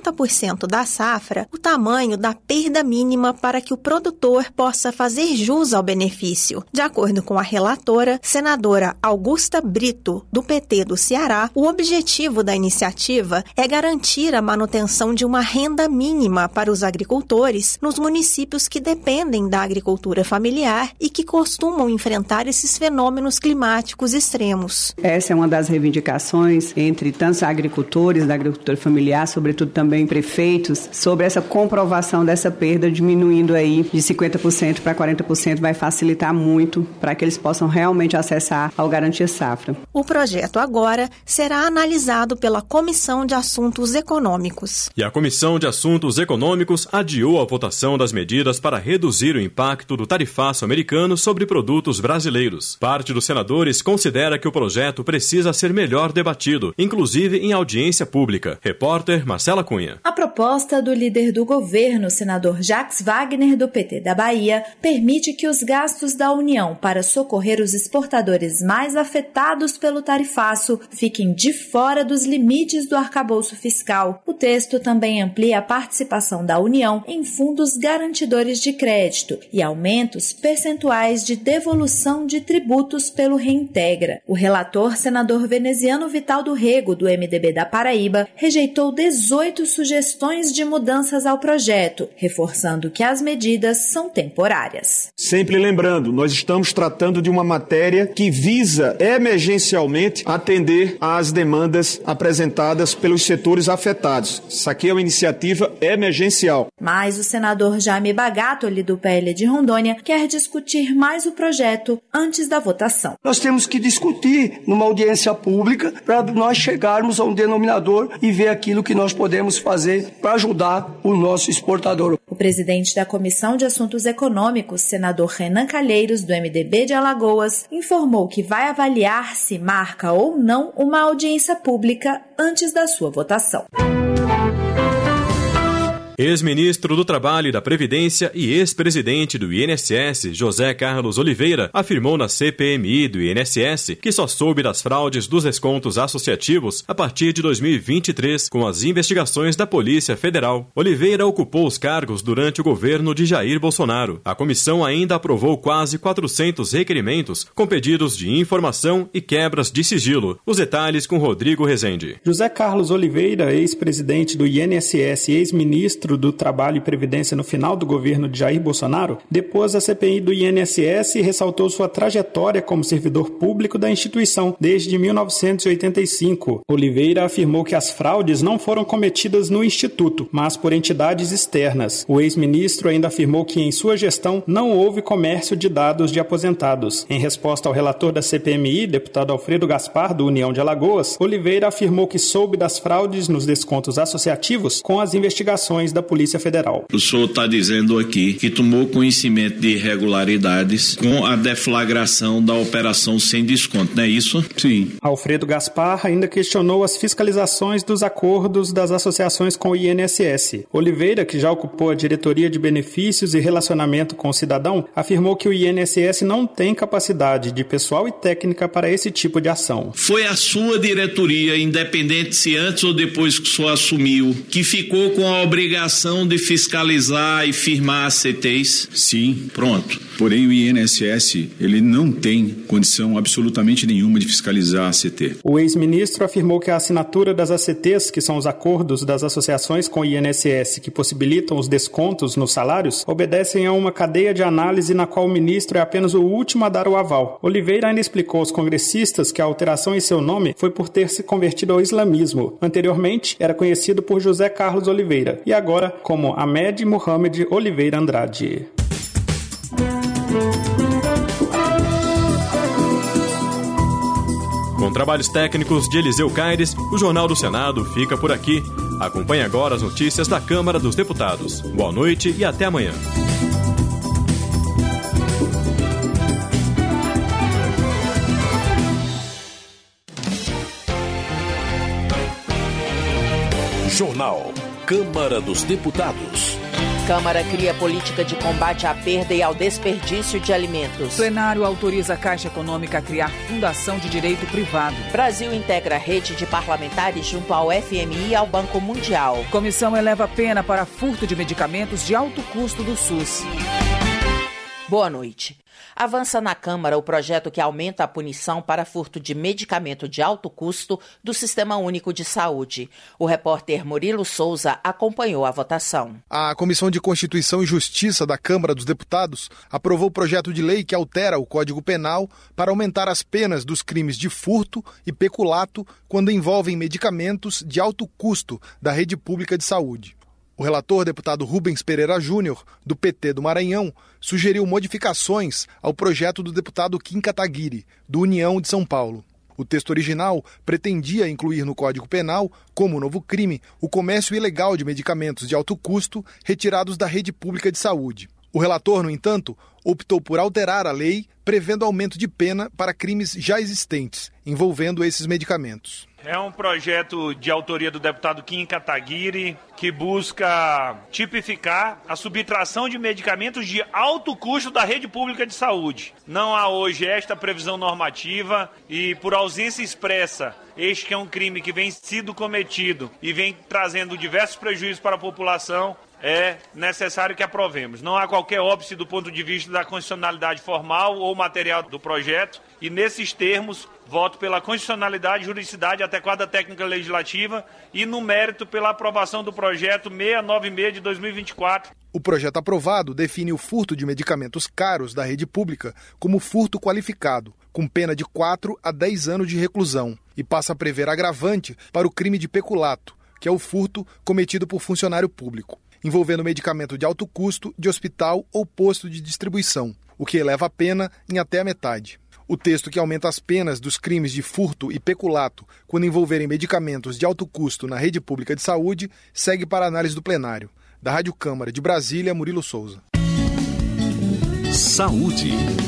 40% da safra o tamanho da perda mínima para que o produtor possa fazer jus ao benefício. De acordo com a relatora, senadora Augusta Brito, do PT do Ceará, o objetivo da iniciativa é garantir a manutenção de uma renda mínima para os agricultores nos municípios que dependem da agricultura familiar e que costumam enfrentar esses fenômenos climáticos extremos. Essa é uma das reivindicações entre tantos agricultores, da agricultura familiar, sobretudo também prefeitos, sobre essa comprovação dessa perda diminuindo aí de 50% para 40%, vai facilitar muito para que eles possam realmente acessar ao Garantia Safra. O projeto agora será analisado pela Comissão de Assuntos Econômicos. E a Comissão de Assuntos Econômicos adiou a votação das medidas para reduzir o impacto do tarifaço americano sobre produtos brasileiros. Parte dos senadores considera que o projeto precisa ser melhor debatido, inclusive em audiência pública. Repórter Marcela Cunha. A proposta do líder do governo, senador Jacques Wagner, do PT da Bahia, permite que os gastos da União para socorrer os exportadores mais afetados pelo tarifaço fiquem de fora dos limites do arcabouço fiscal. O texto também amplia a participação da União em fundos garantidores de crédito e aumentos percentuais de devolução de tributos pelo Reintegra. O relator, senador veneziano Vital do Rego, do MDB da Paraíba, rejeitou 18 sugestões de mudanças ao projeto, reforçando que as medidas são temporárias. Sempre lembrando, nós estamos tratando de uma matéria que visa emergencialmente atender às demandas apresentadas pelos setores afetados. Isso aqui é uma iniciativa emergencial. Mas o senador Jaime Bagatoli, do PL de Rondônia, quer discutir mais o projeto antes da votação. Nós temos que discutir numa audiência pública para nós chegarmos a um denominador e ver aquilo que nós podemos fazer para ajudar o nosso exportador. O presidente da Comissão de Assuntos Econômicos, senador Renan Calheiros, do MDB de Alagoas, informou que vai avaliar se marca ou não uma audiência pública antes da sua votação. Ex-ministro do Trabalho e da Previdência e ex-presidente do INSS, José Carlos Oliveira, afirmou na CPMI do INSS que só soube das fraudes dos descontos associativos a partir de 2023, com as investigações da Polícia Federal. Oliveira ocupou os cargos durante o governo de Jair Bolsonaro. A comissão ainda aprovou quase 400 requerimentos com pedidos de informação e quebras de sigilo. Os detalhes com Rodrigo Rezende. José Carlos Oliveira, ex-presidente do INSS e ex-ministro do Trabalho e Previdência no final do governo de Jair Bolsonaro, depôs a CPI do INSS e ressaltou sua trajetória como servidor público da instituição desde 1985. Oliveira afirmou que as fraudes não foram cometidas no Instituto, mas por entidades externas. O ex-ministro ainda afirmou que em sua gestão não houve comércio de dados de aposentados. Em resposta ao relator da CPMI, deputado Alfredo Gaspar, do União de Alagoas, Oliveira afirmou que soube das fraudes nos descontos associativos com as investigações da Polícia Federal. O senhor está dizendo aqui que tomou conhecimento de irregularidades com a deflagração da operação sem desconto, não é isso? Sim. Alfredo Gaspar ainda questionou as fiscalizações dos acordos das associações com o INSS. Oliveira, que já ocupou a diretoria de benefícios e relacionamento com o cidadão, afirmou que o INSS não tem capacidade de pessoal e técnica para esse tipo de ação. Foi a sua diretoria, independente se antes ou depois que o senhor assumiu, que ficou com a obrigação obrigação de fiscalizar e firmar ACTs? Sim. Pronto. Porém, o INSS, ele não tem condição absolutamente nenhuma de fiscalizar a ACT. O ex-ministro afirmou que a assinatura das ACTs, que são os acordos das associações com o INSS que possibilitam os descontos nos salários, obedecem a uma cadeia de análise na qual o ministro é apenas o último a dar o aval. Oliveira ainda explicou aos congressistas que a alteração em seu nome foi por ter se convertido ao islamismo. Anteriormente, era conhecido por José Carlos Oliveira e agora como Ahmed Mohamed Oliveira Andrade. Com trabalhos técnicos de Eliseu Caires, o Jornal do Senado fica por aqui. Acompanhe agora as notícias da Câmara dos Deputados. Boa noite e até amanhã. Jornal Câmara dos Deputados. Câmara cria política de combate à perda e ao desperdício de alimentos. Plenário autoriza a Caixa Econômica a criar fundação de direito privado. Brasil integra a rede de parlamentares junto ao FMI e ao Banco Mundial. Comissão eleva a pena para furto de medicamentos de alto custo do SUS. Boa noite. Avança na Câmara o projeto que aumenta a punição para furto de medicamento de alto custo do Sistema Único de Saúde. O repórter Murilo Souza acompanhou a votação. A Comissão de Constituição e Justiça da Câmara dos Deputados aprovou o projeto de lei que altera o Código Penal para aumentar as penas dos crimes de furto e peculato quando envolvem medicamentos de alto custo da rede pública de saúde. O relator, deputado Rubens Pereira Júnior, do PT do Maranhão, sugeriu modificações ao projeto do deputado Kim Kataguiri, do União de São Paulo. O texto original pretendia incluir no Código Penal, como novo crime, o comércio ilegal de medicamentos de alto custo retirados da rede pública de saúde. O relator, no entanto, optou por alterar a lei, prevendo aumento de pena para crimes já existentes, envolvendo esses medicamentos. É um projeto de autoria do deputado Kim Kataguiri que busca tipificar a subtração de medicamentos de alto custo da rede pública de saúde. Não há hoje esta previsão normativa e, por ausência expressa, este que é um crime que vem sido cometido e vem trazendo diversos prejuízos para a população, é necessário que aprovemos. Não há qualquer óbice do ponto de vista da constitucionalidade formal ou material do projeto e, nesses termos, voto pela constitucionalidade, juridicidade e adequada técnica legislativa e, no mérito, pela aprovação do projeto 696 de 2024. O projeto aprovado define o furto de medicamentos caros da rede pública como furto qualificado, com pena de 4 a 10 anos de reclusão, e passa a prever agravante para o crime de peculato, que é o furto cometido por funcionário público, envolvendo medicamento de alto custo de hospital ou posto de distribuição, o que eleva a pena em até a metade. O texto que aumenta as penas dos crimes de furto e peculato quando envolverem medicamentos de alto custo na rede pública de saúde segue para análise do plenário. Da Rádio Câmara de Brasília, Murilo Souza. Saúde.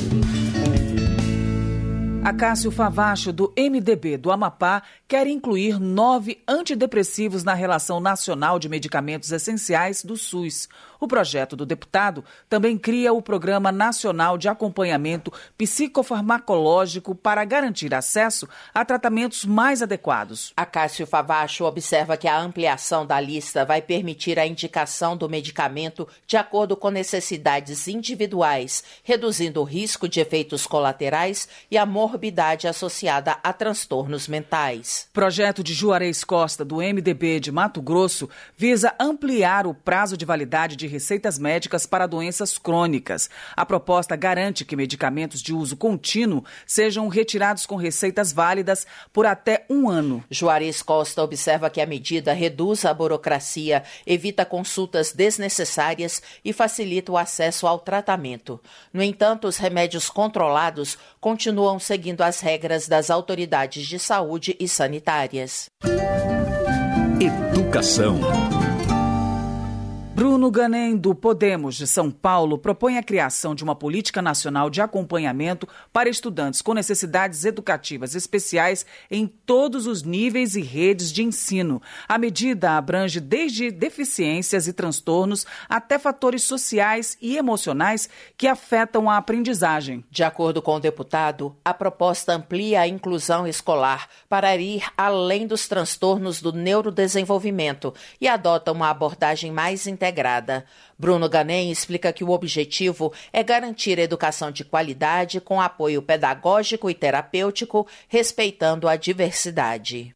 Acácio Favacho, do MDB do Amapá, quer incluir 9 antidepressivos na Relação Nacional de Medicamentos Essenciais do SUS. O projeto do deputado também cria o Programa Nacional de Acompanhamento Psicofarmacológico para garantir acesso a tratamentos mais adequados. Acácio Favacho observa que a ampliação da lista vai permitir a indicação do medicamento de acordo com necessidades individuais, reduzindo o risco de efeitos colaterais e a morbidade associada a transtornos mentais. Projeto de Juarez Costa, do MDB de Mato Grosso, visa ampliar o prazo de validade de receitas médicas para doenças crônicas. A proposta garante que medicamentos de uso contínuo sejam retirados com receitas válidas por até 1 ano. Juarez Costa observa que a medida reduz a burocracia, evita consultas desnecessárias e facilita o acesso ao tratamento. No entanto, os remédios controlados continuam seguindo as regras das autoridades de saúde e sanitárias. Educação. Bruno Ganem, do Podemos de São Paulo, propõe a criação de uma política nacional de acompanhamento para estudantes com necessidades educativas especiais em todos os níveis e redes de ensino. A medida abrange desde deficiências e transtornos até fatores sociais e emocionais que afetam a aprendizagem. De acordo com o deputado, a proposta amplia a inclusão escolar para ir além dos transtornos do neurodesenvolvimento e adota uma abordagem mais integrada. Bruno Ganem explica que o objetivo é garantir educação de qualidade com apoio pedagógico e terapêutico, respeitando a diversidade.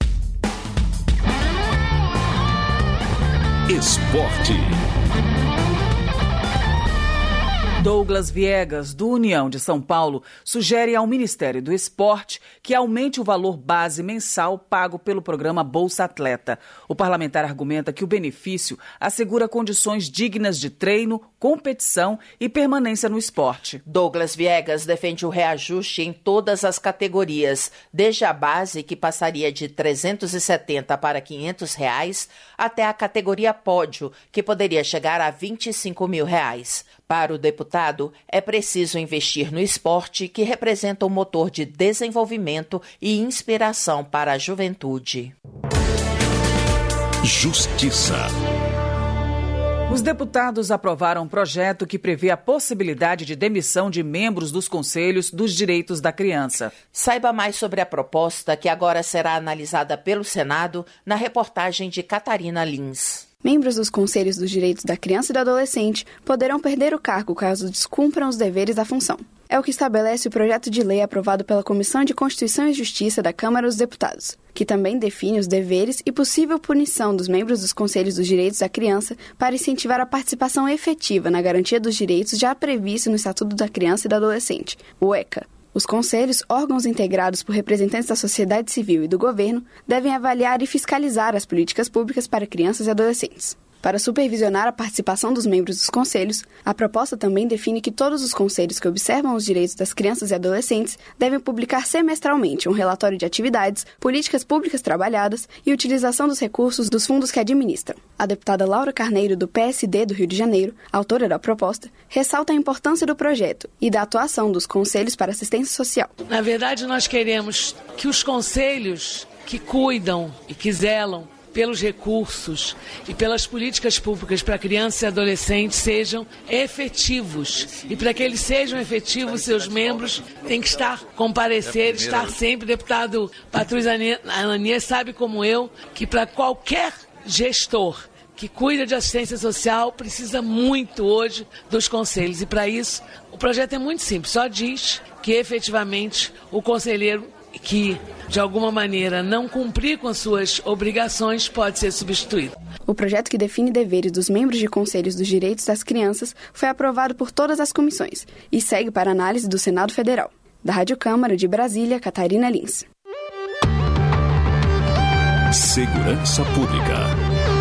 Esporte. Douglas Viegas, do União de São Paulo, sugere ao Ministério do Esporte que aumente o valor base mensal pago pelo programa Bolsa Atleta. O parlamentar argumenta que o benefício assegura condições dignas de treino, competição e permanência no esporte. Douglas Viegas defende o reajuste em todas as categorias, desde a base, que passaria de R$ 370 para R$ 500, até a categoria pódio, que poderia chegar a R$ 25 mil. Para o deputado, é preciso investir no esporte, que representa um motor de desenvolvimento e inspiração para a juventude. Justiça. Os deputados aprovaram um projeto que prevê a possibilidade de demissão de membros dos conselhos dos direitos da criança. Saiba mais sobre a proposta, que agora será analisada pelo Senado, na reportagem de Catarina Lins. Membros dos Conselhos dos Direitos da Criança e do Adolescente poderão perder o cargo caso descumpram os deveres da função. É o que estabelece o projeto de lei aprovado pela Comissão de Constituição e Justiça da Câmara dos Deputados, que também define os deveres e possível punição dos membros dos Conselhos dos Direitos da Criança para incentivar a participação efetiva na garantia dos direitos já previsto no Estatuto da Criança e do Adolescente, o ECA. Os conselhos, órgãos integrados por representantes da sociedade civil e do governo, devem avaliar e fiscalizar as políticas públicas para crianças e adolescentes. Para supervisionar a participação dos membros dos conselhos, a proposta também define que todos os conselhos que observam os direitos das crianças e adolescentes devem publicar semestralmente um relatório de atividades, políticas públicas trabalhadas e utilização dos recursos dos fundos que administram. A deputada Laura Carneiro, do PSD do Rio de Janeiro, autora da proposta, ressalta a importância do projeto e da atuação dos conselhos para assistência social. Na verdade, nós queremos que os conselhos que cuidam e que zelam pelos recursos e pelas políticas públicas para crianças e adolescentes sejam efetivos. E para que eles sejam efetivos, seus membros têm que comparecer, estar sempre. O deputado Patrus Ananias sabe, como eu, que para qualquer gestor que cuida de assistência social precisa muito hoje dos conselhos. E para isso, o projeto é muito simples, só diz que efetivamente o conselheiro que, de alguma maneira, não cumprir com suas obrigações pode ser substituído. O projeto que define deveres dos membros de conselhos dos direitos das crianças foi aprovado por todas as comissões e segue para análise do Senado Federal. Da Rádio Câmara de Brasília, Catarina Lins. Segurança Pública.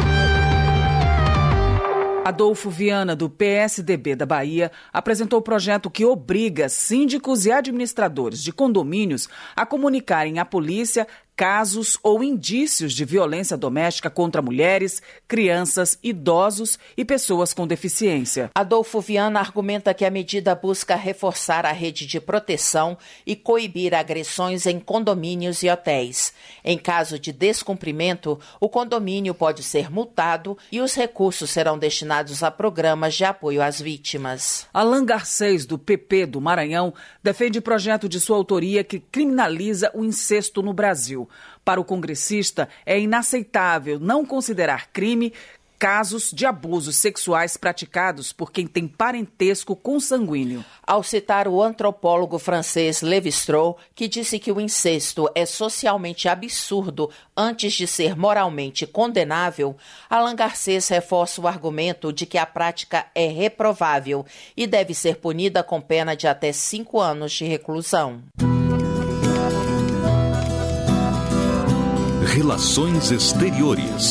Adolfo Viana, do PSDB da Bahia, apresentou o projeto que obriga síndicos e administradores de condomínios a comunicarem à polícia casos ou indícios de violência doméstica contra mulheres, crianças, idosos e pessoas com deficiência. Adolfo Viana argumenta que a medida busca reforçar a rede de proteção e coibir agressões em condomínios e hotéis. Em caso de descumprimento, o condomínio pode ser multado e os recursos serão destinados a programas de apoio às vítimas. Alan Garcês, do PP do Maranhão, defende projeto de sua autoria que criminaliza o incesto no Brasil. Para o congressista, é inaceitável não considerar crime casos de abusos sexuais praticados por quem tem parentesco consanguíneo. Ao citar o antropólogo francês Lévi-Strauss, que disse que o incesto é socialmente absurdo antes de ser moralmente condenável, Alan Garcês reforça o argumento de que a prática é reprovável e deve ser punida com pena de até 5 anos de reclusão. Relações Exteriores.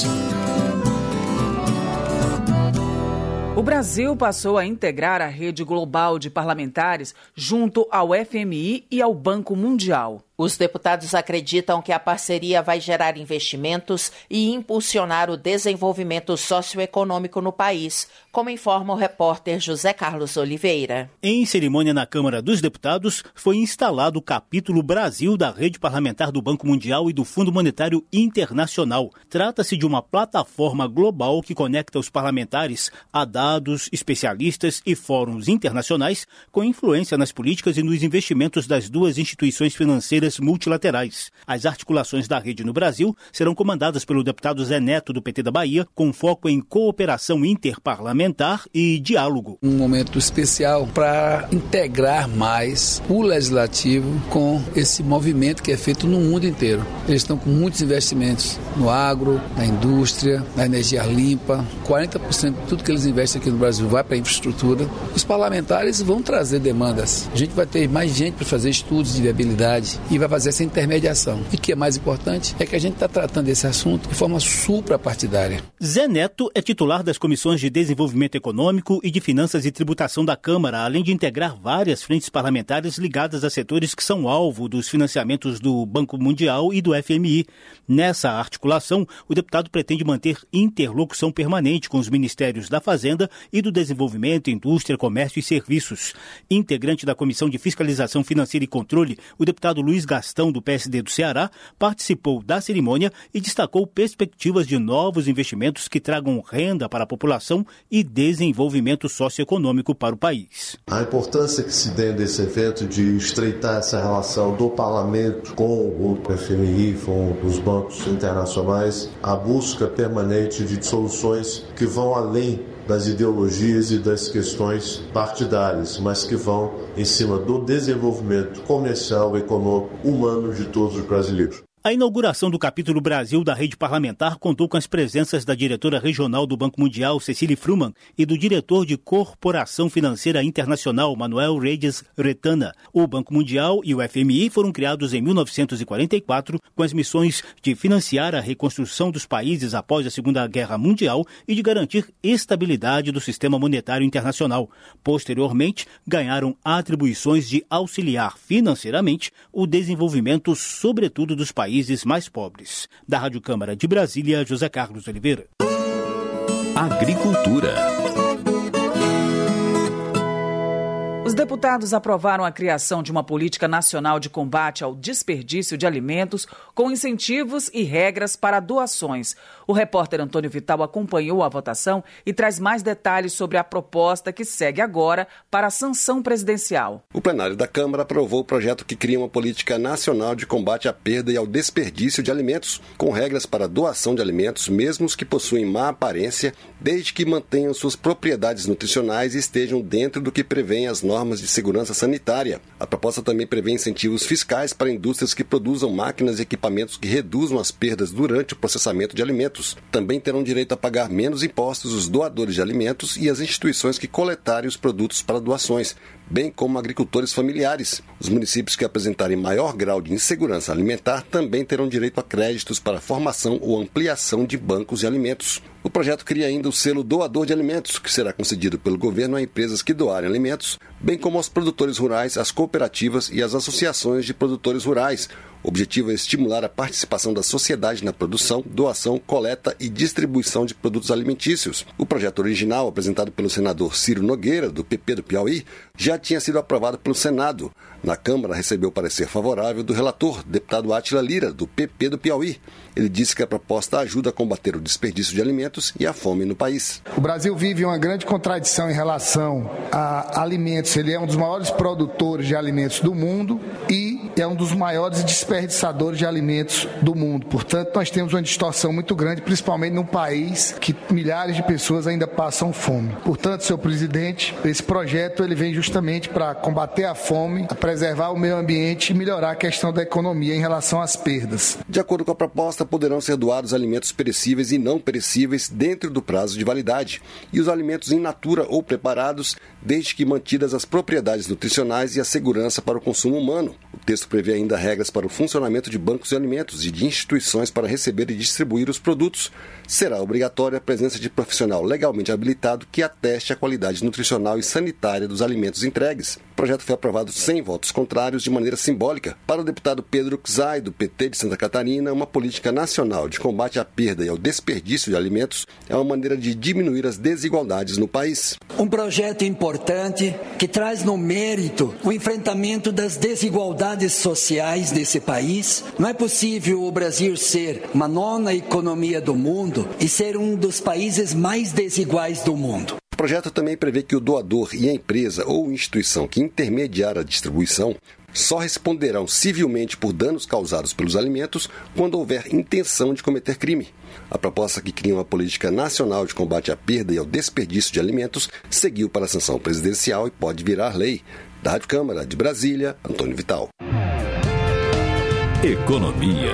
O Brasil passou a integrar a rede global de parlamentares junto ao FMI e ao Banco Mundial. Os deputados acreditam que a parceria vai gerar investimentos e impulsionar o desenvolvimento socioeconômico no país, como informa o repórter José Carlos Oliveira. Em cerimônia na Câmara dos Deputados, foi instalado o capítulo Brasil da Rede Parlamentar do Banco Mundial e do Fundo Monetário Internacional. Trata-se de uma plataforma global que conecta os parlamentares a dados, especialistas e fóruns internacionais com influência nas políticas e nos investimentos das duas instituições financeiras multilaterais. As articulações da rede no Brasil serão comandadas pelo deputado Zé Neto, do PT da Bahia, com foco em cooperação interparlamentar e diálogo. Um momento especial para integrar mais o legislativo com esse movimento que é feito no mundo inteiro. Eles estão com muitos investimentos no agro, na indústria, na energia limpa. 40% de tudo que eles investem aqui no Brasil vai para a infraestrutura. Os parlamentares vão trazer demandas. A gente vai ter mais gente para fazer estudos de viabilidade e vai fazer essa intermediação. E o que é mais importante é que a gente está tratando esse assunto de forma suprapartidária. Zé Neto é titular das comissões de Desenvolvimento Econômico e de Finanças e Tributação da Câmara, além de integrar várias frentes parlamentares ligadas a setores que são alvo dos financiamentos do Banco Mundial e do FMI. Nessa articulação, o deputado pretende manter interlocução permanente com os Ministérios da Fazenda e do Desenvolvimento, Indústria, Comércio e Serviços. Integrante da Comissão de Fiscalização Financeira e Controle, o deputado Luiz Gastão, do PSD do Ceará, participou da cerimônia e destacou perspectivas de novos investimentos que tragam renda para a população e desenvolvimento socioeconômico para o país. A importância que se tem desse evento de estreitar essa relação do parlamento com o FMI, com os bancos internacionais, a busca permanente de soluções que vão além das ideologias e das questões partidárias, mas que vão em cima do desenvolvimento comercial, econômico, humano de todos os brasileiros. A inauguração do capítulo Brasil da Rede Parlamentar contou com as presenças da diretora regional do Banco Mundial, Cecília Fruman, e do diretor de Corporação Financeira Internacional, Manuel Reyes Retana. O Banco Mundial e o FMI foram criados em 1944 com as missões de financiar a reconstrução dos países após a Segunda Guerra Mundial e de garantir estabilidade do sistema monetário internacional. Posteriormente, ganharam atribuições de auxiliar financeiramente o desenvolvimento, sobretudo dos países mais pobres. Da Rádio Câmara de Brasília, José Carlos Oliveira. Agricultura. Os deputados aprovaram a criação de uma política nacional de combate ao desperdício de alimentos com incentivos e regras para doações. O repórter Antônio Vital acompanhou a votação e traz mais detalhes sobre a proposta que segue agora para a sanção presidencial. O plenário da Câmara aprovou o projeto que cria uma política nacional de combate à perda e ao desperdício de alimentos, com regras para doação de alimentos, mesmo os que possuem má aparência, desde que mantenham suas propriedades nutricionais e estejam dentro do que prevêem as normas de segurança sanitária. A proposta também prevê incentivos fiscais para indústrias que produzam máquinas e equipamentos que reduzam as perdas durante o processamento de alimentos. Também terão direito a pagar menos impostos os doadores de alimentos e as instituições que coletarem os produtos para doações, bem como agricultores familiares. Os municípios que apresentarem maior grau de insegurança alimentar também terão direito a créditos para formação ou ampliação de bancos de alimentos. O projeto cria ainda o selo doador de alimentos, que será concedido pelo governo a empresas que doarem alimentos, bem como aos produtores rurais, às cooperativas e às associações de produtores rurais. O objetivo é estimular a participação da sociedade na produção, doação, coleta e distribuição de produtos alimentícios. O projeto original, apresentado pelo senador Ciro Nogueira, do PP do Piauí, já tinha sido aprovado pelo Senado. Na Câmara, recebeu parecer favorável do relator, deputado Átila Lira, do PP do Piauí. Ele disse que a proposta ajuda a combater o desperdício de alimentos e a fome no país. O Brasil vive uma grande contradição em relação a alimentos. Ele é um dos maiores produtores de alimentos do mundo e é um dos maiores desperdiçadores de alimentos do mundo. Portanto, nós temos uma distorção muito grande, principalmente num país que milhares de pessoas ainda passam fome. Portanto, senhor presidente, esse projeto ele vem justamente para combater a fome, preservar o meio ambiente e melhorar a questão da economia em relação às perdas. De acordo com a proposta, poderão ser doados alimentos perecíveis e não perecíveis dentro do prazo de validade e os alimentos in natura ou preparados, desde que mantidas as propriedades nutricionais e a segurança para o consumo humano. O texto prevê ainda regras para o funcionamento de bancos de alimentos e de instituições para receber e distribuir os produtos. Será obrigatória a presença de profissional legalmente habilitado que ateste a qualidade nutricional e sanitária dos alimentos entregues. projeto foi aprovado sem votos contrários de maneira simbólica. Para o deputado Pedro Czai, do PT de Santa Catarina, uma política nacional de combate à perda e ao desperdício de alimentos é uma maneira de diminuir as desigualdades no país. Um projeto importante que traz no mérito o enfrentamento das desigualdades sociais desse país. Não é possível o Brasil ser uma nona economia do mundo e ser um dos países mais desiguais do mundo. O projeto também prevê que o doador e a empresa ou instituição que intermediar a distribuição só responderão civilmente por danos causados pelos alimentos quando houver intenção de cometer crime. A proposta que cria uma política nacional de combate à perda e ao desperdício de alimentos seguiu para a sanção presidencial e pode virar lei. Da Rádio Câmara de Brasília, Antônio Vital. Economia.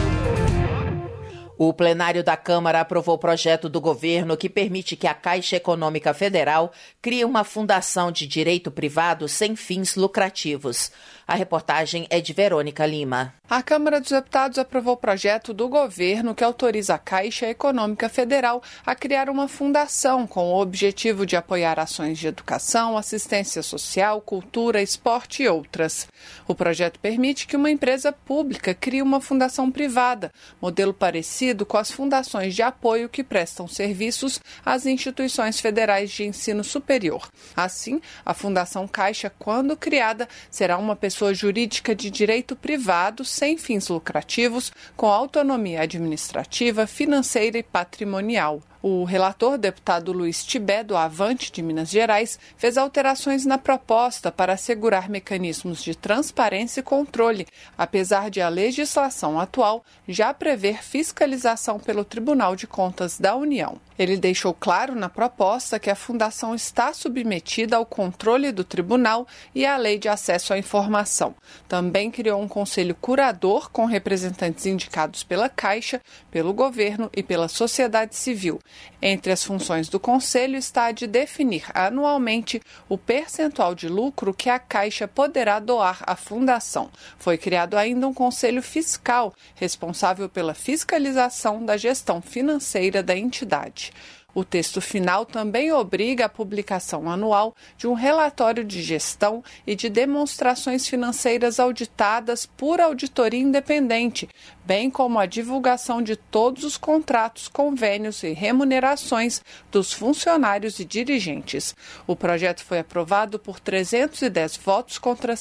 O plenário da Câmara aprovou o projeto do governo que permite que a Caixa Econômica Federal crie uma fundação de direito privado sem fins lucrativos. A reportagem é de Verônica Lima. A Câmara dos Deputados aprovou o projeto do governo que autoriza a Caixa Econômica Federal a criar uma fundação com o objetivo de apoiar ações de educação, assistência social, cultura, esporte e outras. O projeto permite que uma empresa pública crie uma fundação privada, modelo parecido com as fundações de apoio que prestam serviços às instituições federais de ensino superior. Assim, a Fundação Caixa, quando criada, será uma pessoa jurídica de direito privado sem fins lucrativos, com autonomia administrativa, financeira e patrimonial. O relator, deputado Luiz Tibé, do Avante de Minas Gerais, fez alterações na proposta para assegurar mecanismos de transparência e controle, apesar de a legislação atual já prever fiscalização pelo Tribunal de Contas da União. Ele deixou claro na proposta que a fundação está submetida ao controle do tribunal e à Lei de Acesso à Informação. Também criou um conselho curador com representantes indicados pela Caixa, pelo governo e pela sociedade civil. Entre as funções do Conselho está a de definir anualmente o percentual de lucro que a Caixa poderá doar à Fundação. Foi criado ainda um Conselho Fiscal, responsável pela fiscalização da gestão financeira da entidade. O texto final também obriga a publicação anual de um relatório de gestão e de demonstrações financeiras auditadas por auditoria independente, bem como a divulgação de todos os contratos, convênios e remunerações dos funcionários e dirigentes. O projeto foi aprovado por 310 votos contra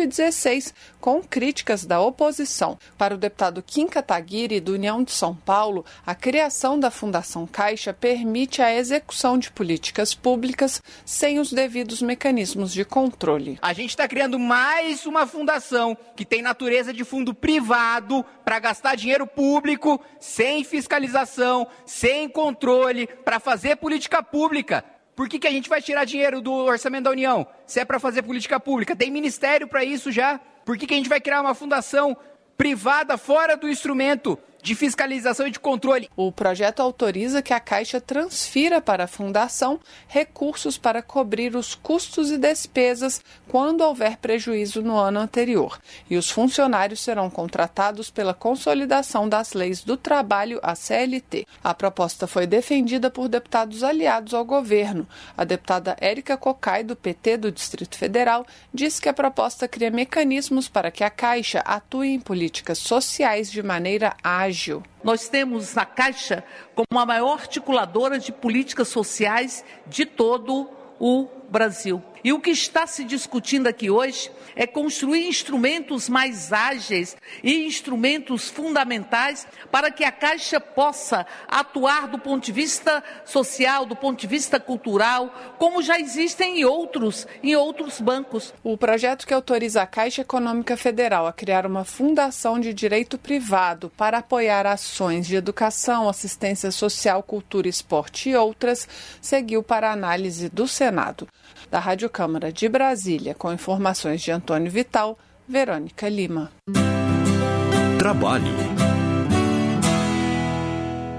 116, com críticas da oposição. Para o deputado Kim Kataguiri, do União de São Paulo, a criação da Fundação Caixa permite a execução de políticas públicas sem os devidos mecanismos de controle. A gente está criando mais uma fundação que tem natureza de fundo privado para gastar dinheiro público, sem fiscalização, sem controle, para fazer política pública. Por que a gente vai tirar dinheiro do orçamento da União? Se é para fazer política pública, tem ministério para isso já. Por que a gente vai criar uma fundação privada fora do instrumento de fiscalização e de controle? O projeto autoriza que a Caixa transfira para a Fundação recursos para cobrir os custos e despesas quando houver prejuízo no ano anterior. E os funcionários serão contratados pela Consolidação das Leis do Trabalho, a CLT. A proposta foi defendida por deputados aliados ao governo. A deputada Érica Cocai, do PT do Distrito Federal, diz que a proposta cria mecanismos para que a Caixa atue em políticas sociais de maneira ágil. Nós temos a Caixa como a maior articuladora de políticas sociais de todo o Brasil. E o que está se discutindo aqui hoje é construir instrumentos mais ágeis e instrumentos fundamentais para que a Caixa possa atuar do ponto de vista social, do ponto de vista cultural, como já existem em outros bancos. O projeto que autoriza a Caixa Econômica Federal a criar uma fundação de direito privado para apoiar ações de educação, assistência social, cultura, esporte e outras, seguiu para a análise do Senado. Da Rádio Câmara de Brasília, com informações de Antônio Vital, Verônica Lima. Trabalho.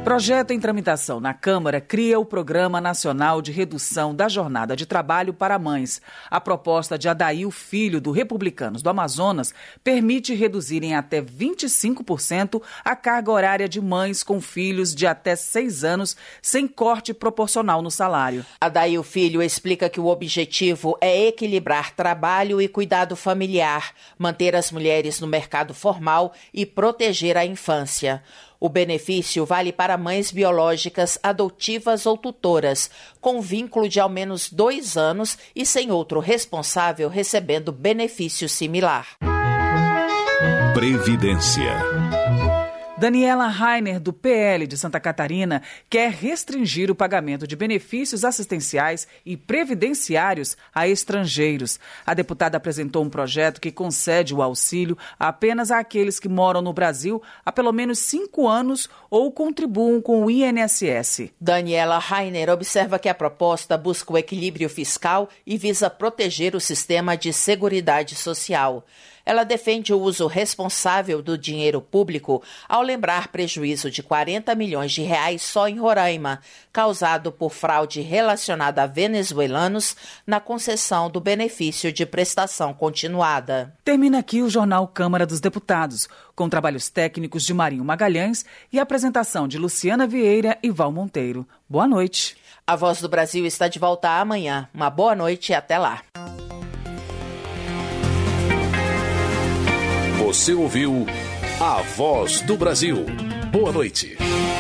Projeto em tramitação na Câmara cria o Programa Nacional de Redução da Jornada de Trabalho para Mães. A proposta de Adail Filho, do Republicanos do Amazonas, permite reduzir em até 25% a carga horária de mães com filhos de até 6 anos, sem corte proporcional no salário. Adail Filho explica que o objetivo é equilibrar trabalho e cuidado familiar, manter as mulheres no mercado formal e proteger a infância. O benefício vale para mães biológicas, adotivas ou tutoras, com vínculo de ao menos 2 anos e sem outro responsável recebendo benefício similar. Previdência. Daniela Rainer, do PL de Santa Catarina, quer restringir o pagamento de benefícios assistenciais e previdenciários a estrangeiros. A deputada apresentou um projeto que concede o auxílio apenas àqueles que moram no Brasil há pelo menos 5 anos ou contribuam com o INSS. Daniela Rainer observa que a proposta busca o equilíbrio fiscal e visa proteger o sistema de seguridade social. Ela defende o uso responsável do dinheiro público ao lembrar prejuízo de 40 milhões de reais só em Roraima, causado por fraude relacionada a venezuelanos na concessão do benefício de prestação continuada. Termina aqui o Jornal Câmara dos Deputados, com trabalhos técnicos de Marinho Magalhães e apresentação de Luciana Vieira e Val Monteiro. Boa noite. A Voz do Brasil está de volta amanhã. Uma boa noite e até lá. Você ouviu A Voz do Brasil. Boa noite.